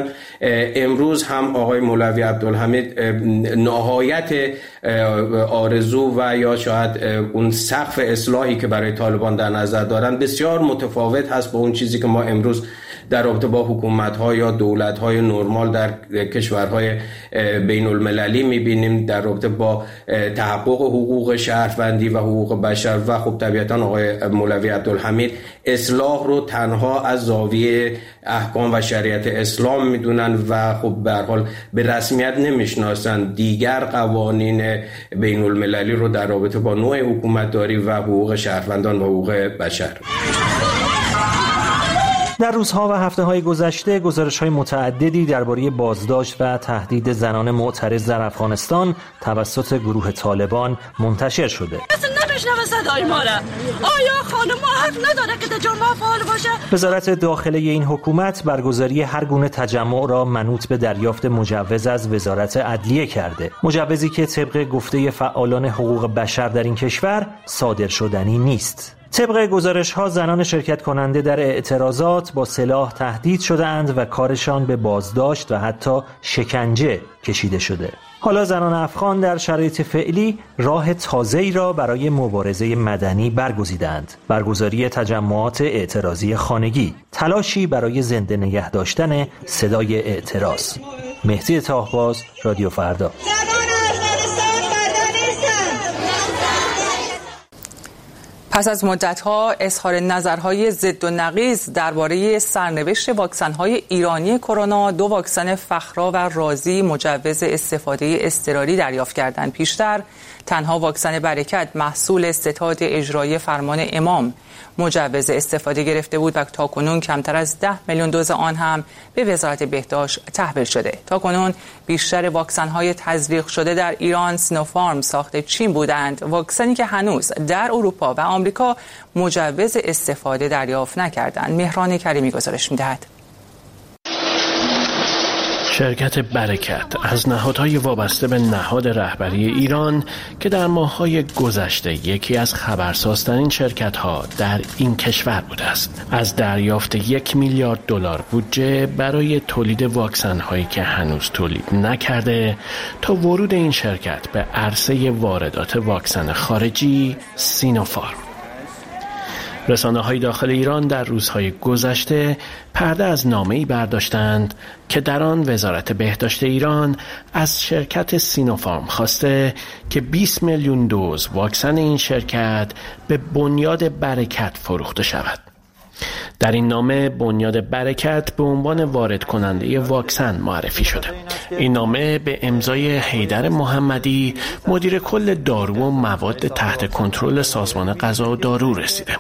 امروز هم آقای مولوی عبدالحمید نهایت آرزو و یا شاید اون سقف اصلاحی که برای طالبان در نظر دارن بسیار متفاوت هست با اون چیزی که ما امروز در رابطه با حکومت‌ها یا دولت‌های نرمال در کشورهای بین المللی می‌بینیم، در رابطه با تحقق حقوق شهروندی و حقوق بشر. و خب طبیعتاً آقای مولوی عبدالحمید اصلاح رو تنها از زاویه احکام و شریعت اسلام می‌دونن و خب به هر حال به رسمیت نمی‌شناسن دیگر قوانین بین المللی رو در رابطه با نوع حکومتداری و حقوق شهروندان و حقوق بشر.
در روزها و هفته‌های گذشته گزارش‌های متعددی درباره بازداشت و تهدید زنان معترض در افغانستان توسط گروه طالبان منتشر شده.
نمیشنوه صدای ما را. آیا خانم ما حق نداره که در جامعه فعال باشه؟
وزارت داخله این حکومت برگزاری هر گونه تجمع را منوط به دریافت مجوز از وزارت عدلیه کرده. مجوزی که طبق گفته فعالان حقوق بشر در این کشور صادر شدنی نیست. طبق گزارش‌ها زنان شرکت کننده در اعتراضات با سلاح تهدید شده‌اند و کارشان به بازداشت و حتی شکنجه کشیده شده. حالا زنان افغان در شرایط فعلی راه تازه‌ای را برای مبارزه مدنی برگزیدند. برگزاری تجمعات اعتراضی خانگی، تلاشی برای زنده نگه داشتن صدای اعتراض. مهدی طاهباز، رادیو فردا.
پس از مدت‌ها اظهار نظرهای ضد و نقیض درباره سرنوشت واکسن‌های ایرانی کرونا، دو واکسن فخرا و رازی مجوز استفاده اضطراری دریافت کردند. پیشتر تنها واکسن برکت محصول ستاد اجرایی فرمان امام مجوز استفاده گرفته بود و تاکنون کمتر از ده میلیون دوز آن هم به وزارت بهداشت تحویل شده. تاکنون بیشتر واکسن‌های تزریق شده در ایران سینوفارم ساخت چین بودند، واکسنی که هنوز در اروپا و آمریکا مجوز استفاده دریافت نکردند. مهران کریمی گزارش می‌دهد.
شرکت برکت از نهادهای وابسته به نهاد رهبری ایران که در ماه‌های گذشته یکی از خبرسازترین شرکت‌ها در این کشور بوده است، از دریافت یک میلیارد دلار بودجه برای تولید واکسن‌هایی که هنوز تولید نکرده تا ورود این شرکت به عرصه واردات واکسن خارجی سینوفارم. رسانه‌های داخل ایران در روزهای گذشته پرده از نامه‌ای برداشتند که در آن وزارت بهداشت ایران از شرکت سینوفارم خواسته که بیست میلیون دوز واکسن این شرکت به بنیاد برکت فروخته شود. در این نامه بنیاد برکت به عنوان وارد کننده واکسن معرفی شده. این نامه به امضای حیدر محمدی، مدیر کل دارو و مواد تحت کنترل سازمان غذا و دارو رسیده.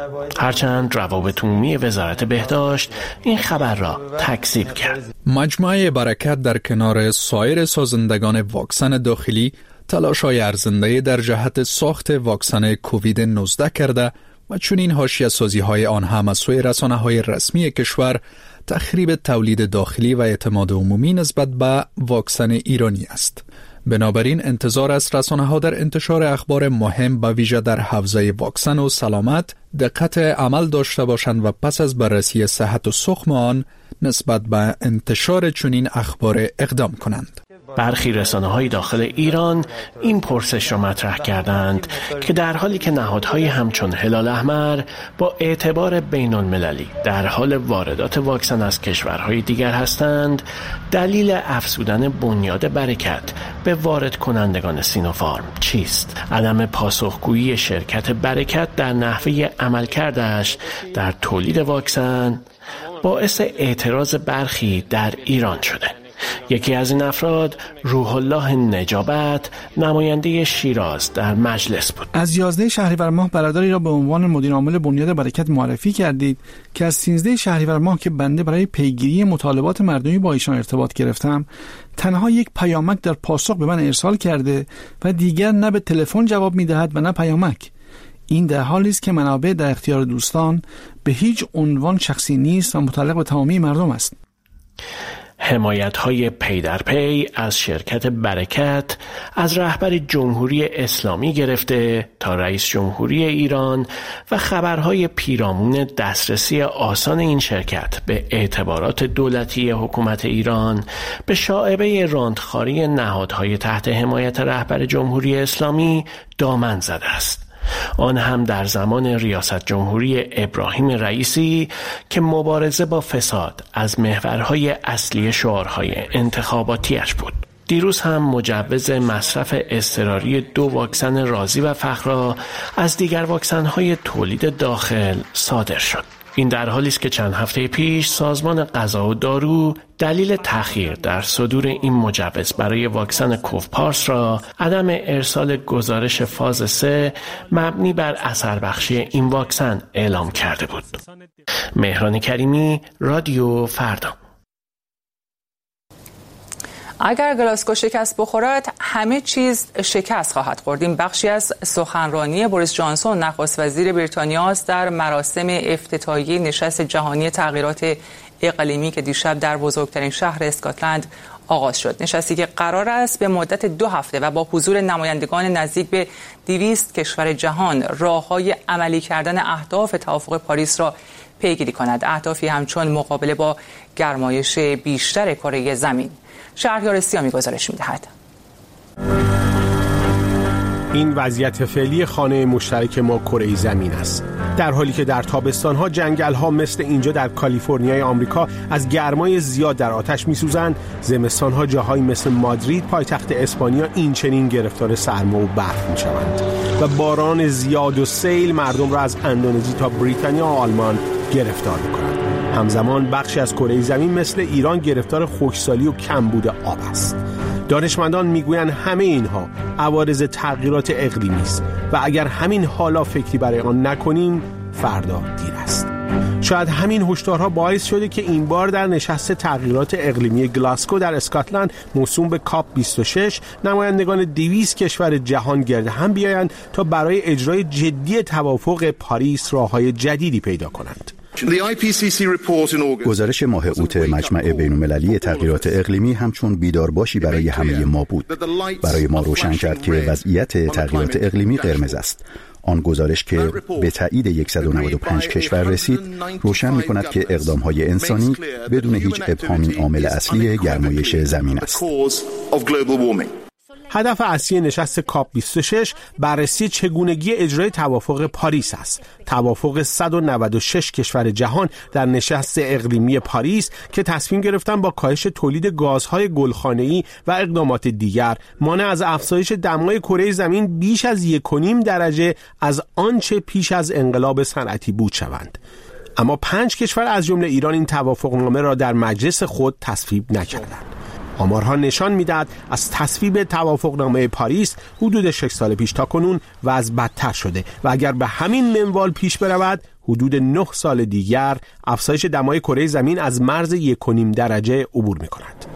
هرچند روابط عمومی وزارت بهداشت این خبر را تکذیب کرد.
مجموعه برکت در کنار سایر سازندگان واکسن داخلی تلاش‌های ارزنده در جهت ساخت واکسن کووید نوزده کرده و چون این حاشیه‌سازی‌های آن هم از سوی رسانه‌های رسمی کشور تخریب تولید داخلی و اعتماد عمومی نسبت به واکسن ایرانی است. بنابراین انتظار است رسانه‌ها در انتشار اخبار مهم به ویژه در حوزه واکسن و سلامت دقت عمل داشته باشند و پس از بررسی صحت و سقم آن نسبت به انتشار چنین اخبار اقدام کنند.
برخی رسانه‌های داخل ایران این پرسش را مطرح کردند که در حالی که نهادهای همچون هلال احمر با اعتبار بین‌المللی در حال واردات واکسن از کشورهای دیگر هستند، دلیل افزودن بنیاد برکت به وارد کنندگان سینوفارم چیست؟ عدم پاسخگویی شرکت برکت در نحوه عملکردش در تولید واکسن باعث اعتراض برخی در ایران شده. یکی از این افراد روح الله نجابت، نماینده شیراز در مجلس بود.
از یازده شهریور ماه برادری را به عنوان مدیر عامل بنیاد برکت معرفی کردید که از سیزده شهریور ماه که بنده برای پیگیری مطالبات مردمی با ایشان ارتباط گرفتم، تنها یک پیامک در پاسخ به من ارسال کرده و دیگر نه به تلفن جواب می‌دهد و نه پیامک. این در حالی است که منابع در اختیار دوستان به هیچ عنوان شخصی نیست و متعلق به تمامی مردم است.
حمایت‌های پی در پی از شرکت برکت از رهبر جمهوری اسلامی گرفته تا رئیس جمهوری ایران و خبرهای پیرامون دسترسی آسان این شرکت به اعتبارات دولتی حکومت ایران به شائبه راندخاری نهادهای تحت حمایت رهبر جمهوری اسلامی دامن زده است. آن هم در زمان ریاست جمهوری ابراهیم رئیسی که مبارزه با فساد از محورهای اصلی شعارهای انتخاباتیش بود. دیروز هم مجوز مصرف اضطراری دو واکسن رازی و فخرا از دیگر واکسن‌های تولید داخل صادر شد. این در حالی است که چند هفته پیش سازمان غذا و دارو دلیل تأخیر در صدور این مجوز برای واکسن کووپارس را عدم ارسال گزارش فاز سه مبنی بر اثر بخشی این واکسن اعلام کرده بود. مهران کریمی، رادیو فردا.
اگر گلاسکو شکست بخورد همه چیز شکست خواهد خورد. این بخشی از سخنرانی بوریس جانسون نخست وزیر بریتانیا است در مراسم افتتاحیه نشست جهانی تغییرات اقلیمی که دیشب در بزرگترین شهر اسکاتلند آغاز شد. نشستی که قرار است به مدت دو هفته و با حضور نمایندگان نزدیک به دویست کشور جهان راه‌های عملی کردن اهداف توافق پاریس را پیگیری کند. اهدافی همچون مقابله با گرمایش بیشتر کره زمین. شهریار سیامی گزارش می‌دهد.
این وضعیت فعلی خانه مشترک ما کره زمین است. در حالی که در تابستان‌ها جنگل‌ها مثل اینجا در کالیفرنیای آمریکا از گرمای زیاد در آتش می‌سوزند، زمستان‌ها جاهایی مثل مادرید پایتخت اسپانیا این چنین گرفتار سرما و برف می‌شوند و باران زیاد و سیل مردم را از اندونزی تا بریتانیا و آلمان گرفتار می‌کنند. همزمان بخشی از کره زمین مثل ایران گرفتار خشکسالی و کمبود آب است. دانشمندان میگویند همه اینها عوارض تغییرات اقلیمی است و اگر همین حالا فکری برای آن نکنیم فردا دیر است. شاید همین هشدارها باعث شده که این بار در نشست تغییرات اقلیمی گلاسکو در اسکاتلند موسوم به کاپ بیست و شش نمایندگان دویست کشور جهان گرد هم بیایند تا برای اجرای جدی توافق پاریس راههای جدیدی پیدا کنند.
گزارش ماه اوت مجمع بین‌المللی تغییرات اقلیمی همچون بیدارباشی برای همه ما بود. برای ما روشن کرد که وضعیت تغییرات اقلیمی قرمز است. آن گزارش که به تایید صد و نود و پنج کشور رسید روشن می‌کند که اقدام‌های انسانی بدون هیچ ابهامی عامل اصلی گرمایش زمین است.
هدف اصلی نشست کاپ بیست و شش بررسی چگونگی اجرای توافق پاریس است. توافق صد و نود و شش کشور جهان در نشست اقلیمی پاریس که تصمیم گرفتن با کاهش تولید گازهای گلخانه‌ای و اقدامات دیگر مانع از افزایش دمای کره زمین بیش از یک و نیم درجه از آنچه پیش از انقلاب صنعتی بود شوند. اما پنج کشور از جمله ایران این توافقنامه را در مجلس خود تصویب نکردند. آمارها نشان می‌دهد از تصویب توافقنامه پاریس حدود شش سال پیش تا کنون وضع بدتر شده و اگر به همین منوال پیش برود حدود نه سال دیگر افزایش دمای کره زمین از مرز یک و نیم درجه عبور می‌کند.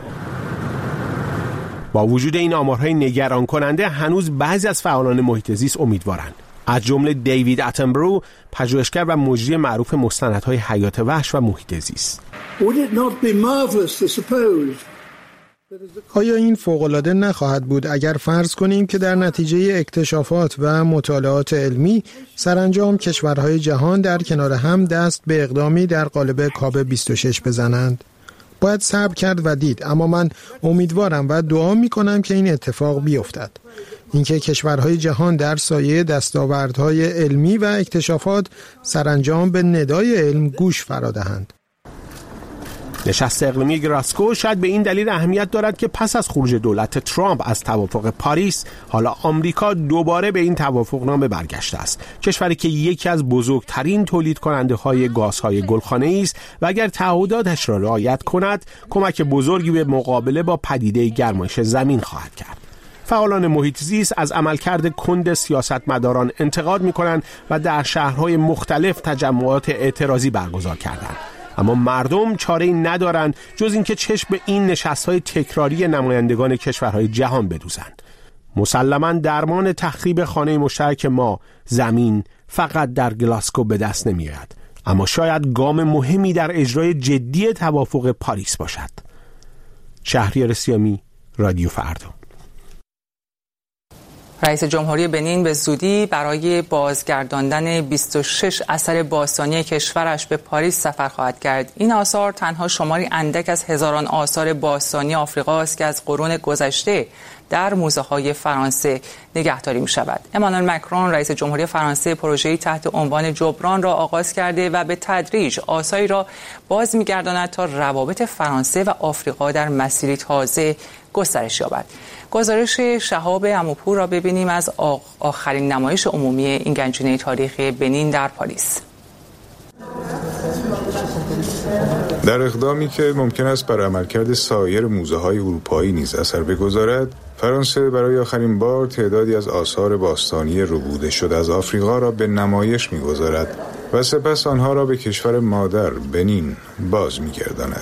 با وجود این آمارهای نگران کننده هنوز بعضی از فعالان محیط زیست امیدوارند. از جمله دیوید اتنبرو، پژوهشگر و مجری معروف مستندهای حیات وحش و محیط زیست.
آیا این فوق‌العاده نخواهد بود اگر فرض کنیم که در نتیجه اکتشافات و مطالعات علمی سرانجام کشورهای جهان در کنار هم دست به اقدامی در قالب کاپ بیست و شش بزنند؟ باید صبر کرد و دید، اما من امیدوارم و دعا می‌کنم که این اتفاق بیفتد. اینکه کشورهای جهان در سایه دستاوردهای علمی و اکتشافات سرانجام به ندای علم گوش فرا دهند.
نشست اقلیمی گلاسکو شاید به این دلیل اهمیت دارد که پس از خروج دولت ترامپ از توافق پاریس حالا آمریکا دوباره به این توافقنامه برگشته است. کشوری که یکی از بزرگترین تولید کننده های گازهای گلخانه‌ای است و اگر تعهداتش را رعایت کند کمک بزرگی به مقابله با پدیده گرمایش زمین خواهد کرد. فعالان محیط زیست از عملکرد کند سیاستمداران انتقاد می‌کنند و در شهرهای مختلف تجمعات اعتراضی برگزار کردند. اما مردم چاره‌ای ندارند جز اینکه چشم به این نشست‌های تکراری نمایندگان کشورهای جهان بدوزند. مسلماً درمان تخریب خانه مشترک ما زمین فقط در گلاسکو به دست نمی‌آید، اما شاید گام مهمی در اجرای جدی توافق پاریس باشد. شهریار سیامی، رادیو فردا.
رئیس جمهوری بنین به زودی برای بازگرداندن بیست و شش اثر باستانی کشورش به پاریس سفر خواهد کرد. این آثار تنها شماری اندک از هزاران آثار باستانی آفریقا است که از قرون گذشته در موزه‌های فرانسه نگهداری می‌شود. امانوئل مکرون رئیس جمهوری فرانسه پروژه‌ای تحت عنوان جبران را آغاز کرده و به تدریج آثاری را باز می‌گرداند تا روابط فرانسه و آفریقا در مسیری تازه گسترش یابد. گزارش شهاب عموپور را ببینیم از آخرین نمایش عمومی این گنجینه تاریخی بنین در پاریس.
در اقدامی که ممکن است بر عملکرد سایر موزه‌های اروپایی نیز اثر بگذارد، فرانسه برای آخرین بار تعدادی از آثار باستانی ربوده شده از آفریقا را به نمایش می‌گذارد و سپس آنها را به کشور مادر بنین باز می‌گرداند.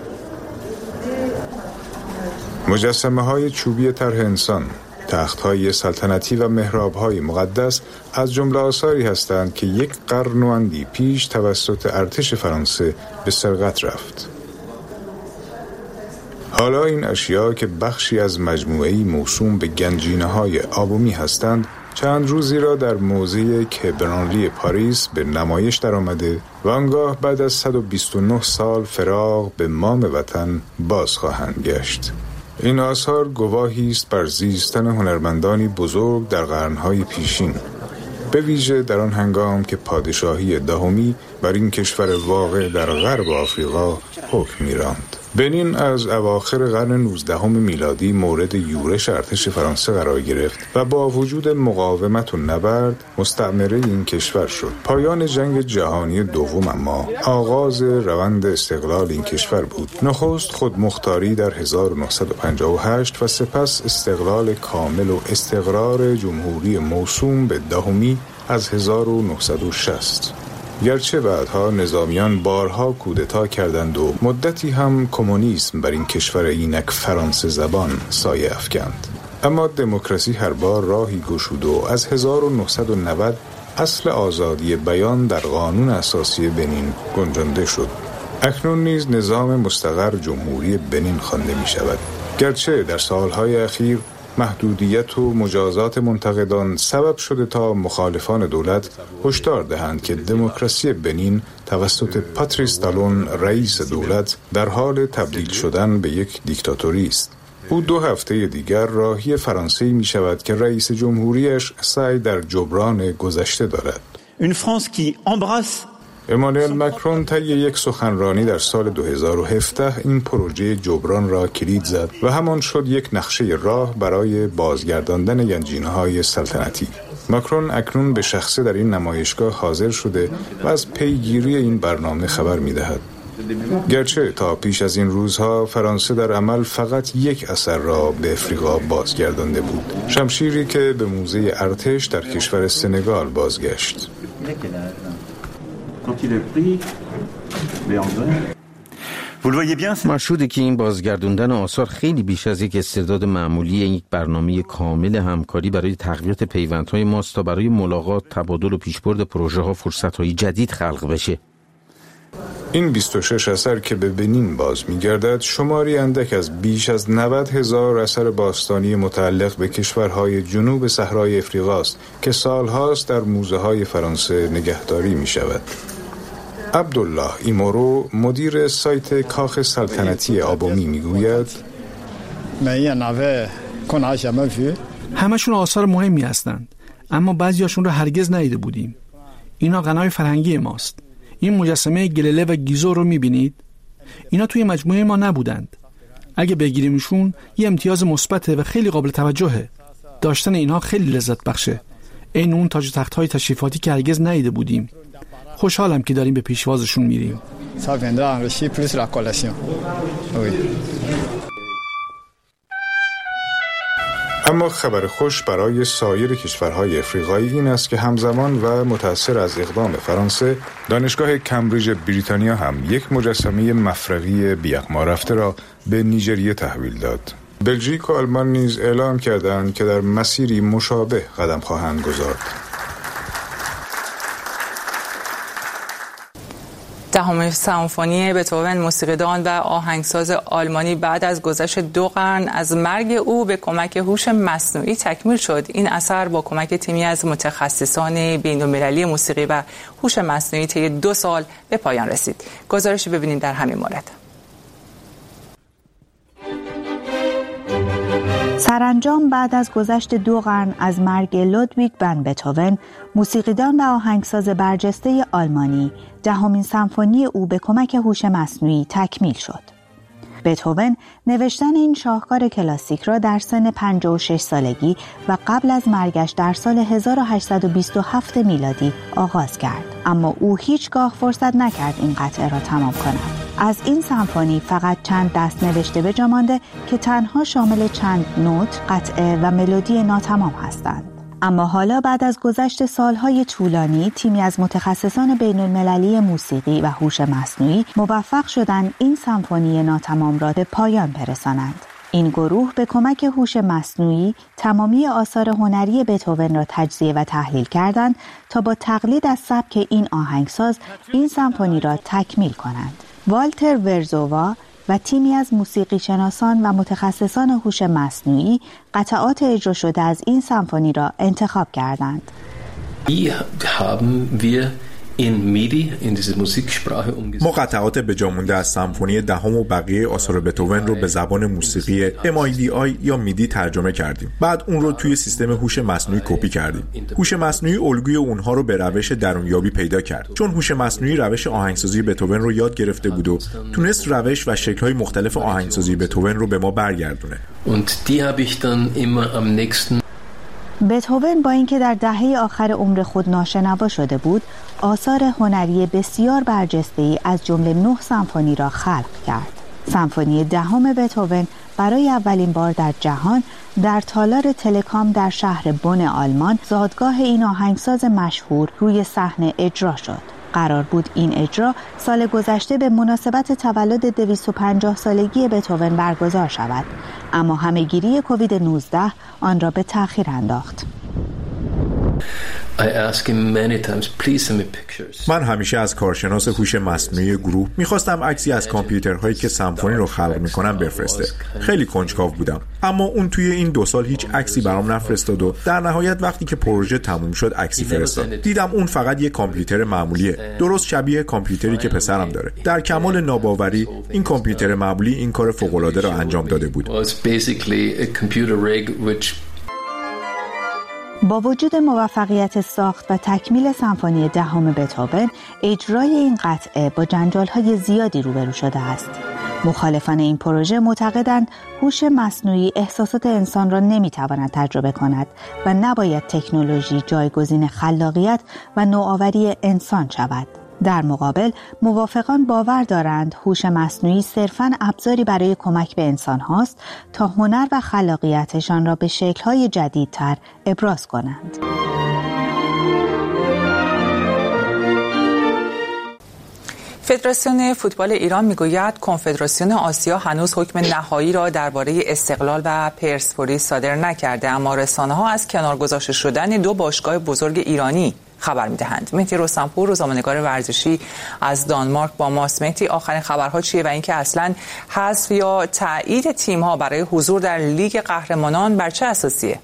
مجسمه‌های چوبی طرح انسان، تخت‌های سلطنتی و محراب‌های مقدس از جمله آثاری هستند که یک قرن و اندی پیش توسط ارتش فرانسه به سرقت رفت. حالا این اشیا که بخشی از مجموعه‌ای موسوم به گنجینه‌های آبومی هستند، چند روزی را در موزه کبرانلی پاریس به نمایش درآمده و آنگاه بعد از صد و بیست و نه سال فراق به مام وطن باز خواهند گشت. این آثار گواهی است بر زیستن هنرمندانی بزرگ در قرن‌های پیشین، به ویژه در آن هنگام که پادشاهی دهمی بر این کشور واقع در غرب آفریقا حکم می‌راند. بنین از اواخر قرن نوزدهم میلادی مورد یورش ارتش فرانسه قرار گرفت و با وجود مقاومت و نبرد مستعمره این کشور شد. پایان جنگ جهانی دوم اما آغاز روند استقلال این کشور بود. نخست خودمختاری در هزار و نهصد و پنجاه و هشت و سپس استقلال کامل و استقرار جمهوری موسوم به دهمی از هزار و نهصد و شصت. گرچه بعدها نظامیان بارها کودتا کردند و مدتی هم کمونیسم بر این کشور اینک فرانسه زبان سایه افکند، اما دموکراسی هر بار راهی گشود و از هزار و نهصد و نود اصل آزادی بیان در قانون اساسی بنین گنجانده شد. اکنون نیز نظام مستقر جمهوری بنین خوانده می شود. گرچه در سالهای اخیر محدودیت و مجازات منتقدان سبب شده تا مخالفان دولت هشدار دهند که دموکراسی بنین توسط پاتریس تالون رئیس دولت در حال تبدیل شدن به یک دیکتاتوری است. او دو هفته دیگر راهی فرانسه می شود که رئیس جمهوریش سعی در جبران گذشته دارد.
Une France qui embrasse
امانوئل مکرون طی یک سخنرانی در سال دو هزار و هفده این پروژه جبران را کلید زد و همان شد یک نقشه راه برای بازگرداندن گنجینه‌های سلطنتی. مکرون اکنون به شخصه در این نمایشگاه حاضر شده و از پیگیری این برنامه خبر می‌دهد. گرچه تا پیش از این روزها فرانسه در عمل فقط یک اثر را به افریقا بازگردانده بود، شمشیری که به موزه ارتش در کشور سنگال بازگشت.
مشهوده که این بازگردوندن آثار خیلی بیش از یک استعداد معمولی یک برنامه کامل همکاری برای تقویت پیوندهای ماست تا برای ملاقات، تبادل و پیشبرد پروژه ها فرصت‌های جدید خلق بشه.
این بیست و شش اثر که به بنین باز می‌گردد شماری اندک از بیش از نود هزار اثر باستانی متعلق به کشورهای جنوب صحرای افریقا است که سالهاست در موزه‌های فرانسه نگهداری می‌شود. عبدالله ایمورو مدیر سایت کاخ سلطنتی آبومی میگوید
همشون آثار مهمی هستند، اما بعضیاشون رو هرگز ندیده بودیم. اینا غنای فرهنگی ماست. این مجسمه گلله و گیزو رو میبینید؟ اینا توی مجموعه ما نبودند. اگه بگیریمشون یه امتیاز مثبته و خیلی قابل توجهه. داشتن اینها خیلی لذت بخشه. این اون تاج و تخت‌های تشریفاتی که هرگز ندیده بودیم. خوشحالم که داریم به پیشوازشون میریم.
اما خبر خوش برای سایر کشورهای افریقایی این است که همزمان و متأثر از اقدام فرانسه، دانشگاه کمبریج بریتانیا هم یک مجسمه مفرغی بی‌یغما رفته را به نیجریه تحویل داد. بلژیک و آلمان نیز اعلام کردند که در مسیری مشابه قدم خواهند گذارد.
دهمین سمفونی بتهوون موسیقیدان و آهنگساز آلمانی بعد از گذشت دو قرن از مرگ او به کمک هوش مصنوعی تکمیل شد. این اثر با کمک تیمی از متخصصان بین‌المللی موسیقی و هوش مصنوعی طی دو سال به پایان رسید. گزارشی ببینید در همین مورد.
سرانجام بعد از گذشت دو قرن از مرگ لودویگ ون بتهوون، موسیقیدان و آهنگساز برجسته آلمانی، دهمین سمفونی او به کمک هوش مصنوعی تکمیل شد. بتهوون نوشتن این شاهکار کلاسیک را در سن پنجاه و شش سالگی و قبل از مرگش در سال هزار و هشتصد و بیست و هفت میلادی آغاز کرد، اما او هیچگاه فرصت نکرد این قطعه را تمام کند. از این سمفونی فقط چند دست نوشته به جا مانده که تنها شامل چند نوت، قطعه و ملودی ناتمام هستند. اما حالا بعد از گذشت سالهای طولانی تیمی از متخصصان بین المللی موسیقی و هوش مصنوعی موفق شدند این سمفونی ناتمام را به پایان برسانند. این گروه به کمک هوش مصنوعی تمامی آثار هنری بتهوون را تجزیه و تحلیل کردند تا با تقلید از سبک این آهنگساز این سمفونی را تکمیل کنند. والتر ورزووا و تیمی از موسیقی شناسان و متخصصان هوش مصنوعی قطعات اجرا شده از این سمفونی را انتخاب کردند.
ما قطعات به جا مونده از سمفونی دهم و بقیه آثار بتهوون رو به زبان موسیقی ام آی دی آی یا میدی ترجمه کردیم. بعد اون رو توی سیستم هوش مصنوعی کپی کردیم. هوش مصنوعی الگوی اونها رو به روش درونیابی پیدا کرد. چون هوش مصنوعی روش آهنگسازی بتهوون رو یاد گرفته بود و تونست روش و شکل‌های مختلف آهنگسازی بتهوون رو به ما برگردونه.
بتهوون با اینکه در دهه آخر عمر خود ناشنوا شده بود، آثار هنری بسیار برجسته‌ای از جمله نه سمفونی را خلق کرد. سمفونی دهم بتهوون برای اولین بار در جهان در تالار تلکام در شهر بن آلمان، زادگاه این آهنگساز مشهور، روی صحنه اجرا شد. قرار بود این اجرا سال گذشته به مناسبت تولد دویست و پنجاه سالگی بتهوون برگزار شود، اما همه‌گیری کووید نوزده آن را به تأخیر انداخت.
من همیشه از کارشناس هوش مصنوعی گروه میخواستم عکسی از کامپیوترهایی که سمفونی رو خلق میکنن بفرسته. خیلی کنجکاو بودم، اما اون توی این دو سال هیچ عکسی برام نفرستاد و در نهایت وقتی که پروژه تموم شد عکسی فرستاد. دیدم اون فقط یه کامپیوتر معمولیه، درست شبیه کامپیوتری که پسرم داره. در کمال ناباوری این کامپیوتر معمولی این کار فوق‌العاده رو انجام داده بود.
با وجود موفقیت ساخت و تکمیل سمفونی دهم بتهوون، اجرای این قطعه با جنجال‌های زیادی روبرو شده است. مخالفان این پروژه معتقدند هوش مصنوعی احساسات انسان را نمی‌تواند تجربه کند و نباید تکنولوژی جایگزین خلاقیت و نوآوری انسان شود. در مقابل، موافقان باور دارند هوش مصنوعی صرفاً ابزاری برای کمک به انسان هاست تا هنر و خلاقیتشان را به شکل‌های جدیدتر ابراز کنند.
فدراسیون فوتبال ایران میگوید کنفدراسیون آسیا هنوز حکم نهایی را درباره استقلال و پرسپولیس صادر نکرده، اما رسانه‌ها از کنار گذاشته شدن دو باشگاه بزرگ ایرانی خبر می‌دهند. مهدی رستمپور، روزنامه‌نگار ورزشی از دانمارک با ماست. مهدی، آخرین خبرها چیه و اینکه اصلاً حذف یا تایید تیم‌ها برای حضور در لیگ قهرمانان بر چه اساسیه؟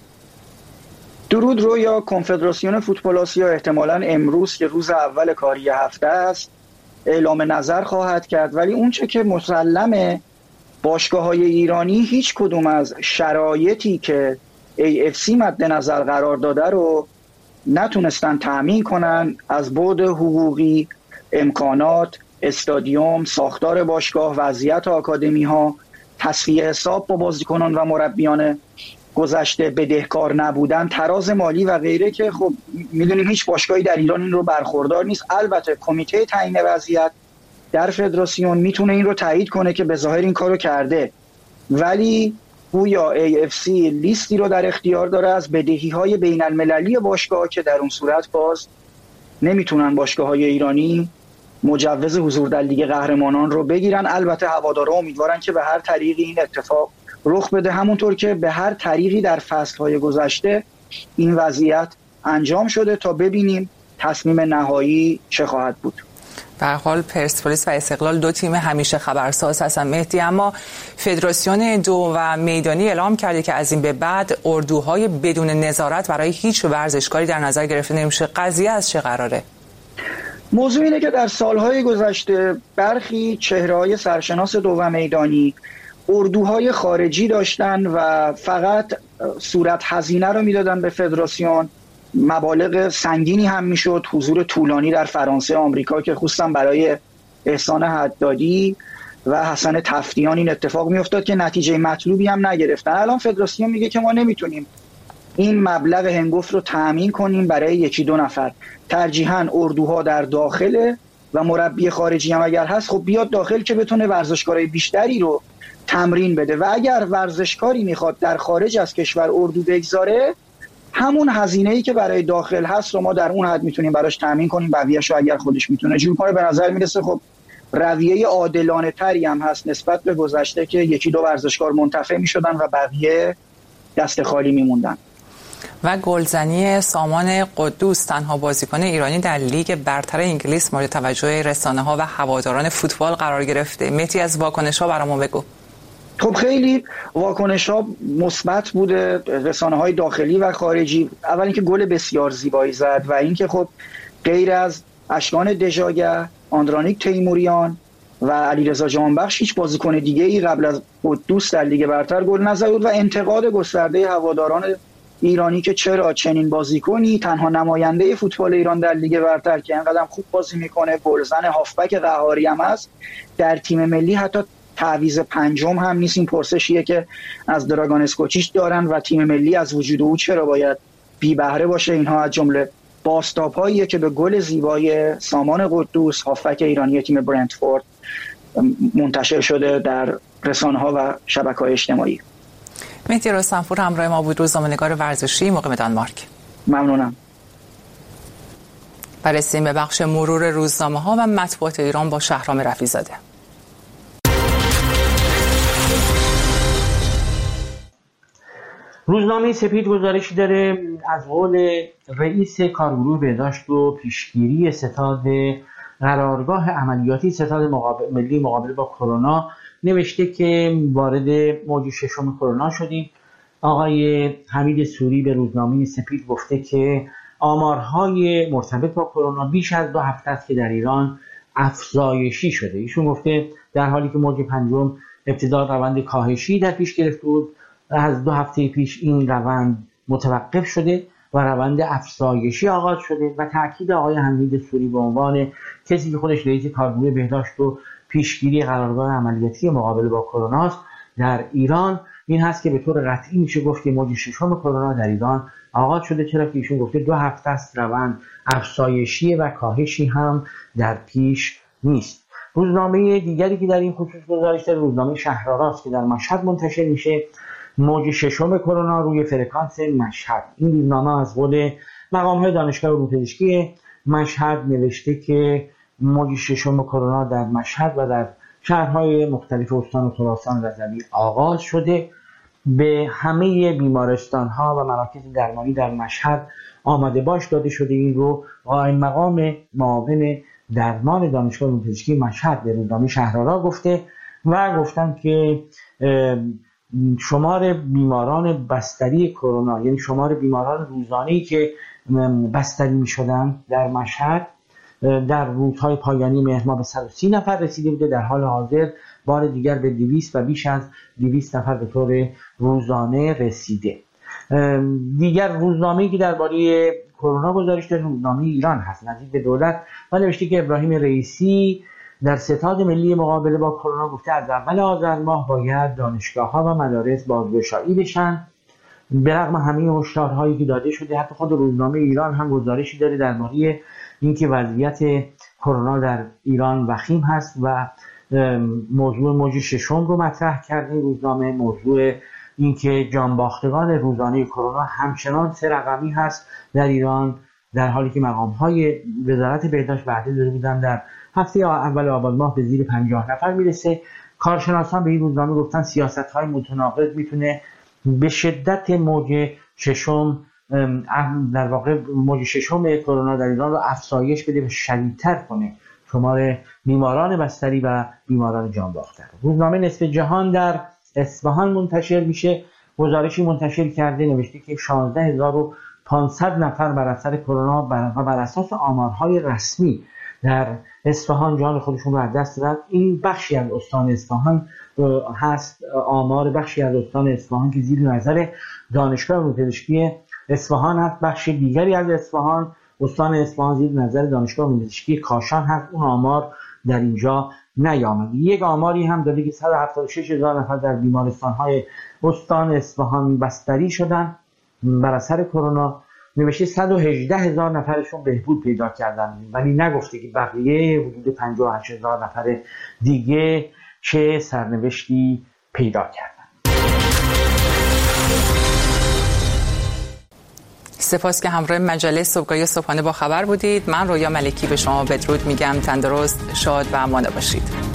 درود رویا. کنفدراسیون فوتبال آسیا احتمالاً امروز که روز اول کاری هفته است اعلام نظر خواهد کرد، ولی اونچه که مسلمه باشگاه‌های ایرانی هیچ کدوم از شرایطی که ای اف سی مد نظر قرار داده رو نتونستن تأمین کنن، از بعد حقوقی، امکانات، استادیوم، ساختار باشگاه، وضعیت آکادمی ها، تصفیه حساب با بازیکنان و مربیان گذشته، بدهکار نبودن، تراز مالی و غیره که خب میدونیم هیچ باشگاهی در ایران این رو برخوردار نیست. البته کمیته تعیین وضعیت در فدراسیون میتونه این رو تایید کنه که به ظاهر این کارو کرده، ولی گویا ای اف سی لیستی رو در اختیار داره از بدهی‌های بین المللی باشگاه که در اون صورت باز نمیتونن باشگاه‌های ایرانی مجوز حضور در لیگ قهرمانان رو بگیرن. البته هوادارا امیدوارن که به هر طریقی این اتفاق رخ بده، همونطور که به هر طریقی در فصل‌های گذشته این وضعیت انجام شده، تا ببینیم تصمیم نهایی چه خواهد بود.
به هر حال پرسپولیس و استقلال دو تیم همیشه خبرساز هستن مهدی، اما فدراسیون دو و میدانی اعلام کرده که از این به بعد اردوهای بدون نظارت برای هیچ ورزشکاری در نظر گرفته نمیشه. قضیه از چه قراره؟
موضوع اینه که در سالهای گذشته برخی چهره‌های سرشناس دو و میدانی اردوهای خارجی داشتن و فقط صورت هزینه رو میدادن به فدراسیون. مبالغ سنگینی هم میشد، حضور طولانی در فرانسه، آمریکا که خصوصا برای احسان حدادی و حسن تفتیان این اتفاق میافتاد که نتیجه مطلوبی هم نگرفتن. الان فدراسیون میگه که ما نمیتونیم این مبلغ هنگفت رو تأمین کنیم برای یکی دو نفر، ترجیحاً اردوها در داخل و مربی خارجی هم اگر هست خب بیاد داخل که بتونه ورزشکارای بیشتری رو تمرین بده و اگر ورزشکاری میخواد در خارج از کشور اردو بگذاره همون هزینه‌ای که برای داخل هست رو ما در اون حد میتونیم براش تامین کنیم، بقیه‌شو اگر خودش میتونه جور کنه. به نظر میرسه خب رویه عادلانه تری هم هست نسبت به گذشته که یکی دو ورزشکار منتفع میشدن و بقیه دست خالی میموندن.
و گلزنی سامان قدوس تنها بازیکن ایرانی در لیگ برتر انگلیس مورد توجه رسانه‌ها و هواداران فوتبال قرار گرفته. مهدی از واکنش‌ها برامون بگو.
خب خیلی واکنش‌ها مثبت بوده، رسانه‌های داخلی و خارجی. اول اینکه گل بسیار زیبایی زد و اینکه خب غیر از اشکان دژاگه، آندرانیک تیموریان و علیرضا جهانبخش هیچ بازیکن دیگه‌ای قبل از قدوس در لیگ برتر گل نزد و انتقاد گسترده هواداران ایرانی که چرا چنین بازیکنی تنها نماینده فوتبال ایران در لیگ برتر که اینقدر خوب بازی میکنه، گلزن هافبک قهاری هم هست، در تیم ملی حتی تعویض پنجم هم نیست. این پرسشیه که از دراگان اسکوچیچ دارن و تیم ملی از وجود او چرا باید بی بهره باشه. اینها از جمله بازتاب‌هاییه که به گل زیبای سامان قدوس هافبک ایرانی تیم برنتفورد منتشر شده در رسانه‌ها و شبکه‌های اجتماعی.
مهدی رستمپور همراه ما بود، روزنامه‌نگار ورزشی مقیم دانمارک.
ممنونم.
برسیم به بخش مرور روزنامه‌ها و مطبوعات ایران با شهرام رفیع‌زاده.
روزنامه سپید گزارشی داره از قول رئیس کارگروه بهداشت و پیشگیری ستاد قرارگاه عملیاتی ستاد مقابل ملی مقابله با کرونا نوشته که وارد موج ششم کرونا شدیم. آقای حمید سوری به روزنامه سپید گفته که آمارهای مرتبط با کرونا بیش از دو هفته است که در ایران افزایشی شده. ایشون گفته در حالی که موج پنجم ابتدا روند کاهشی در پیش گرفته بود، از دو هفته پیش این روند متوقف شده و روند افزایشی آغاز شده و تاکید آقای حمید سوری به عنوان کسی که خودش رئیس کارگروه بهداشت و پیشگیری قرارگاه عملیاتی مقابله با کرونا است در ایران این هست که به طور قطعی میشه گفت که موج ششم کرونا در ایران آغاز شده، چرا که ایشون گفته دو هفته است روند افزایشی و کاهشی هم در پیش نیست. روزنامه دیگری که در این خصوص گزارش داره روزنامه شهرآراست که در مشهد منتشر میشه. موج ششم کرونا روی فرکانس مشهد. این روزنامه از قول مقام‌های دانشگاه علوم پزشکی مشهد نوشته که موج ششم کرونا در مشهد و در شهرهای مختلف استان خراسان رضوی آغاز شده. به همه بیمارستان‌ها و مراکز درمانی در مشهد آماده باش داده شده. این رو قائم مقام معاون درمان دانشگاه علوم پزشکی مشهد به روزنامه شهرآرا گفته و گفتن که شمار بیماران بستری کرونا، یعنی شمار بیماران روزانه‌ای که بستری می‌شدن در مشهد در روزهای پایانی مهر ماه به صد و سی نفر رسیده بوده. در حال حاضر بار دیگر به دویست و بیش از دویست نفر به طور روزانه رسیده. دیگر روزنامه‌ای که درباره کرونا گزارش داره روزنامه ایران هست نزدیک به دولت و نوشته که ابراهیم رئیسی در ستاد ملی مقابله با کرونا گفته از اول آذر ماه باید دانشگاه‌ها و مدارس بازگشایی بشن. به رغم همه هشدارهایی که داده شده حتی خود روزنامه ایران هم گزارشی داره درباره اینکه وضعیت کرونا در ایران وخیم هست و موضوع موج ششم رو مطرح کرده. روزنامه موضوع اینکه جانباختگان روزانه کرونا همچنان سه رقمی هست در ایران، در حالی که مقام‌های وزارت بهداشت وعده داده بودن در هفته اول آبان ماه به زیر پنجاه نفر میرسه. کارشناسان به این روزنامه گفتن سیاست‌های متناقض میتونه به شدت موج ششم در واقع موج ششم کرونا در ایران رو افزایش بده و شدیدتر کنه شمار بیماران بستری و بیماران جان باخته. روزنامه نصف جهان در اصفهان منتشر میشه، گزارشی منتشر کرده نوشته که شانزده هزار و پانصد نفر بر اثر کرونا و بر اساس آمارهای رسمی در اصفهان جان خودشون رو از دست دادن. این بخشی از استان اصفهان هست، آمار بخشی از استان اصفهان که زیر نظر دانشگاه علوم پزشکی اصفهان هست. بخش دیگری از اصفهان، استان اصفهان زیر نظر دانشگاه علوم پزشکی کاشان هست. اون آمار در اینجا نیامد. یک آماری هم داده که صد و هفتاد و شش هزار نفر در بیمارستان‌های استان اصفهان بستری شدن بر اثر کرونا نوشته صد و هجده هزار نفرشون بهبود پیدا کردن، ولی نگفته که بقیه حدود پنجاه و هشت هزار نفر دیگه چه سرنوشتی پیدا کردن.
سپاس که همراه مجله صبحگاهی صبحانه با خبر بودید. من رویا ملکی به شما بدرود میگم. تندرست، شاد و مانده باشید.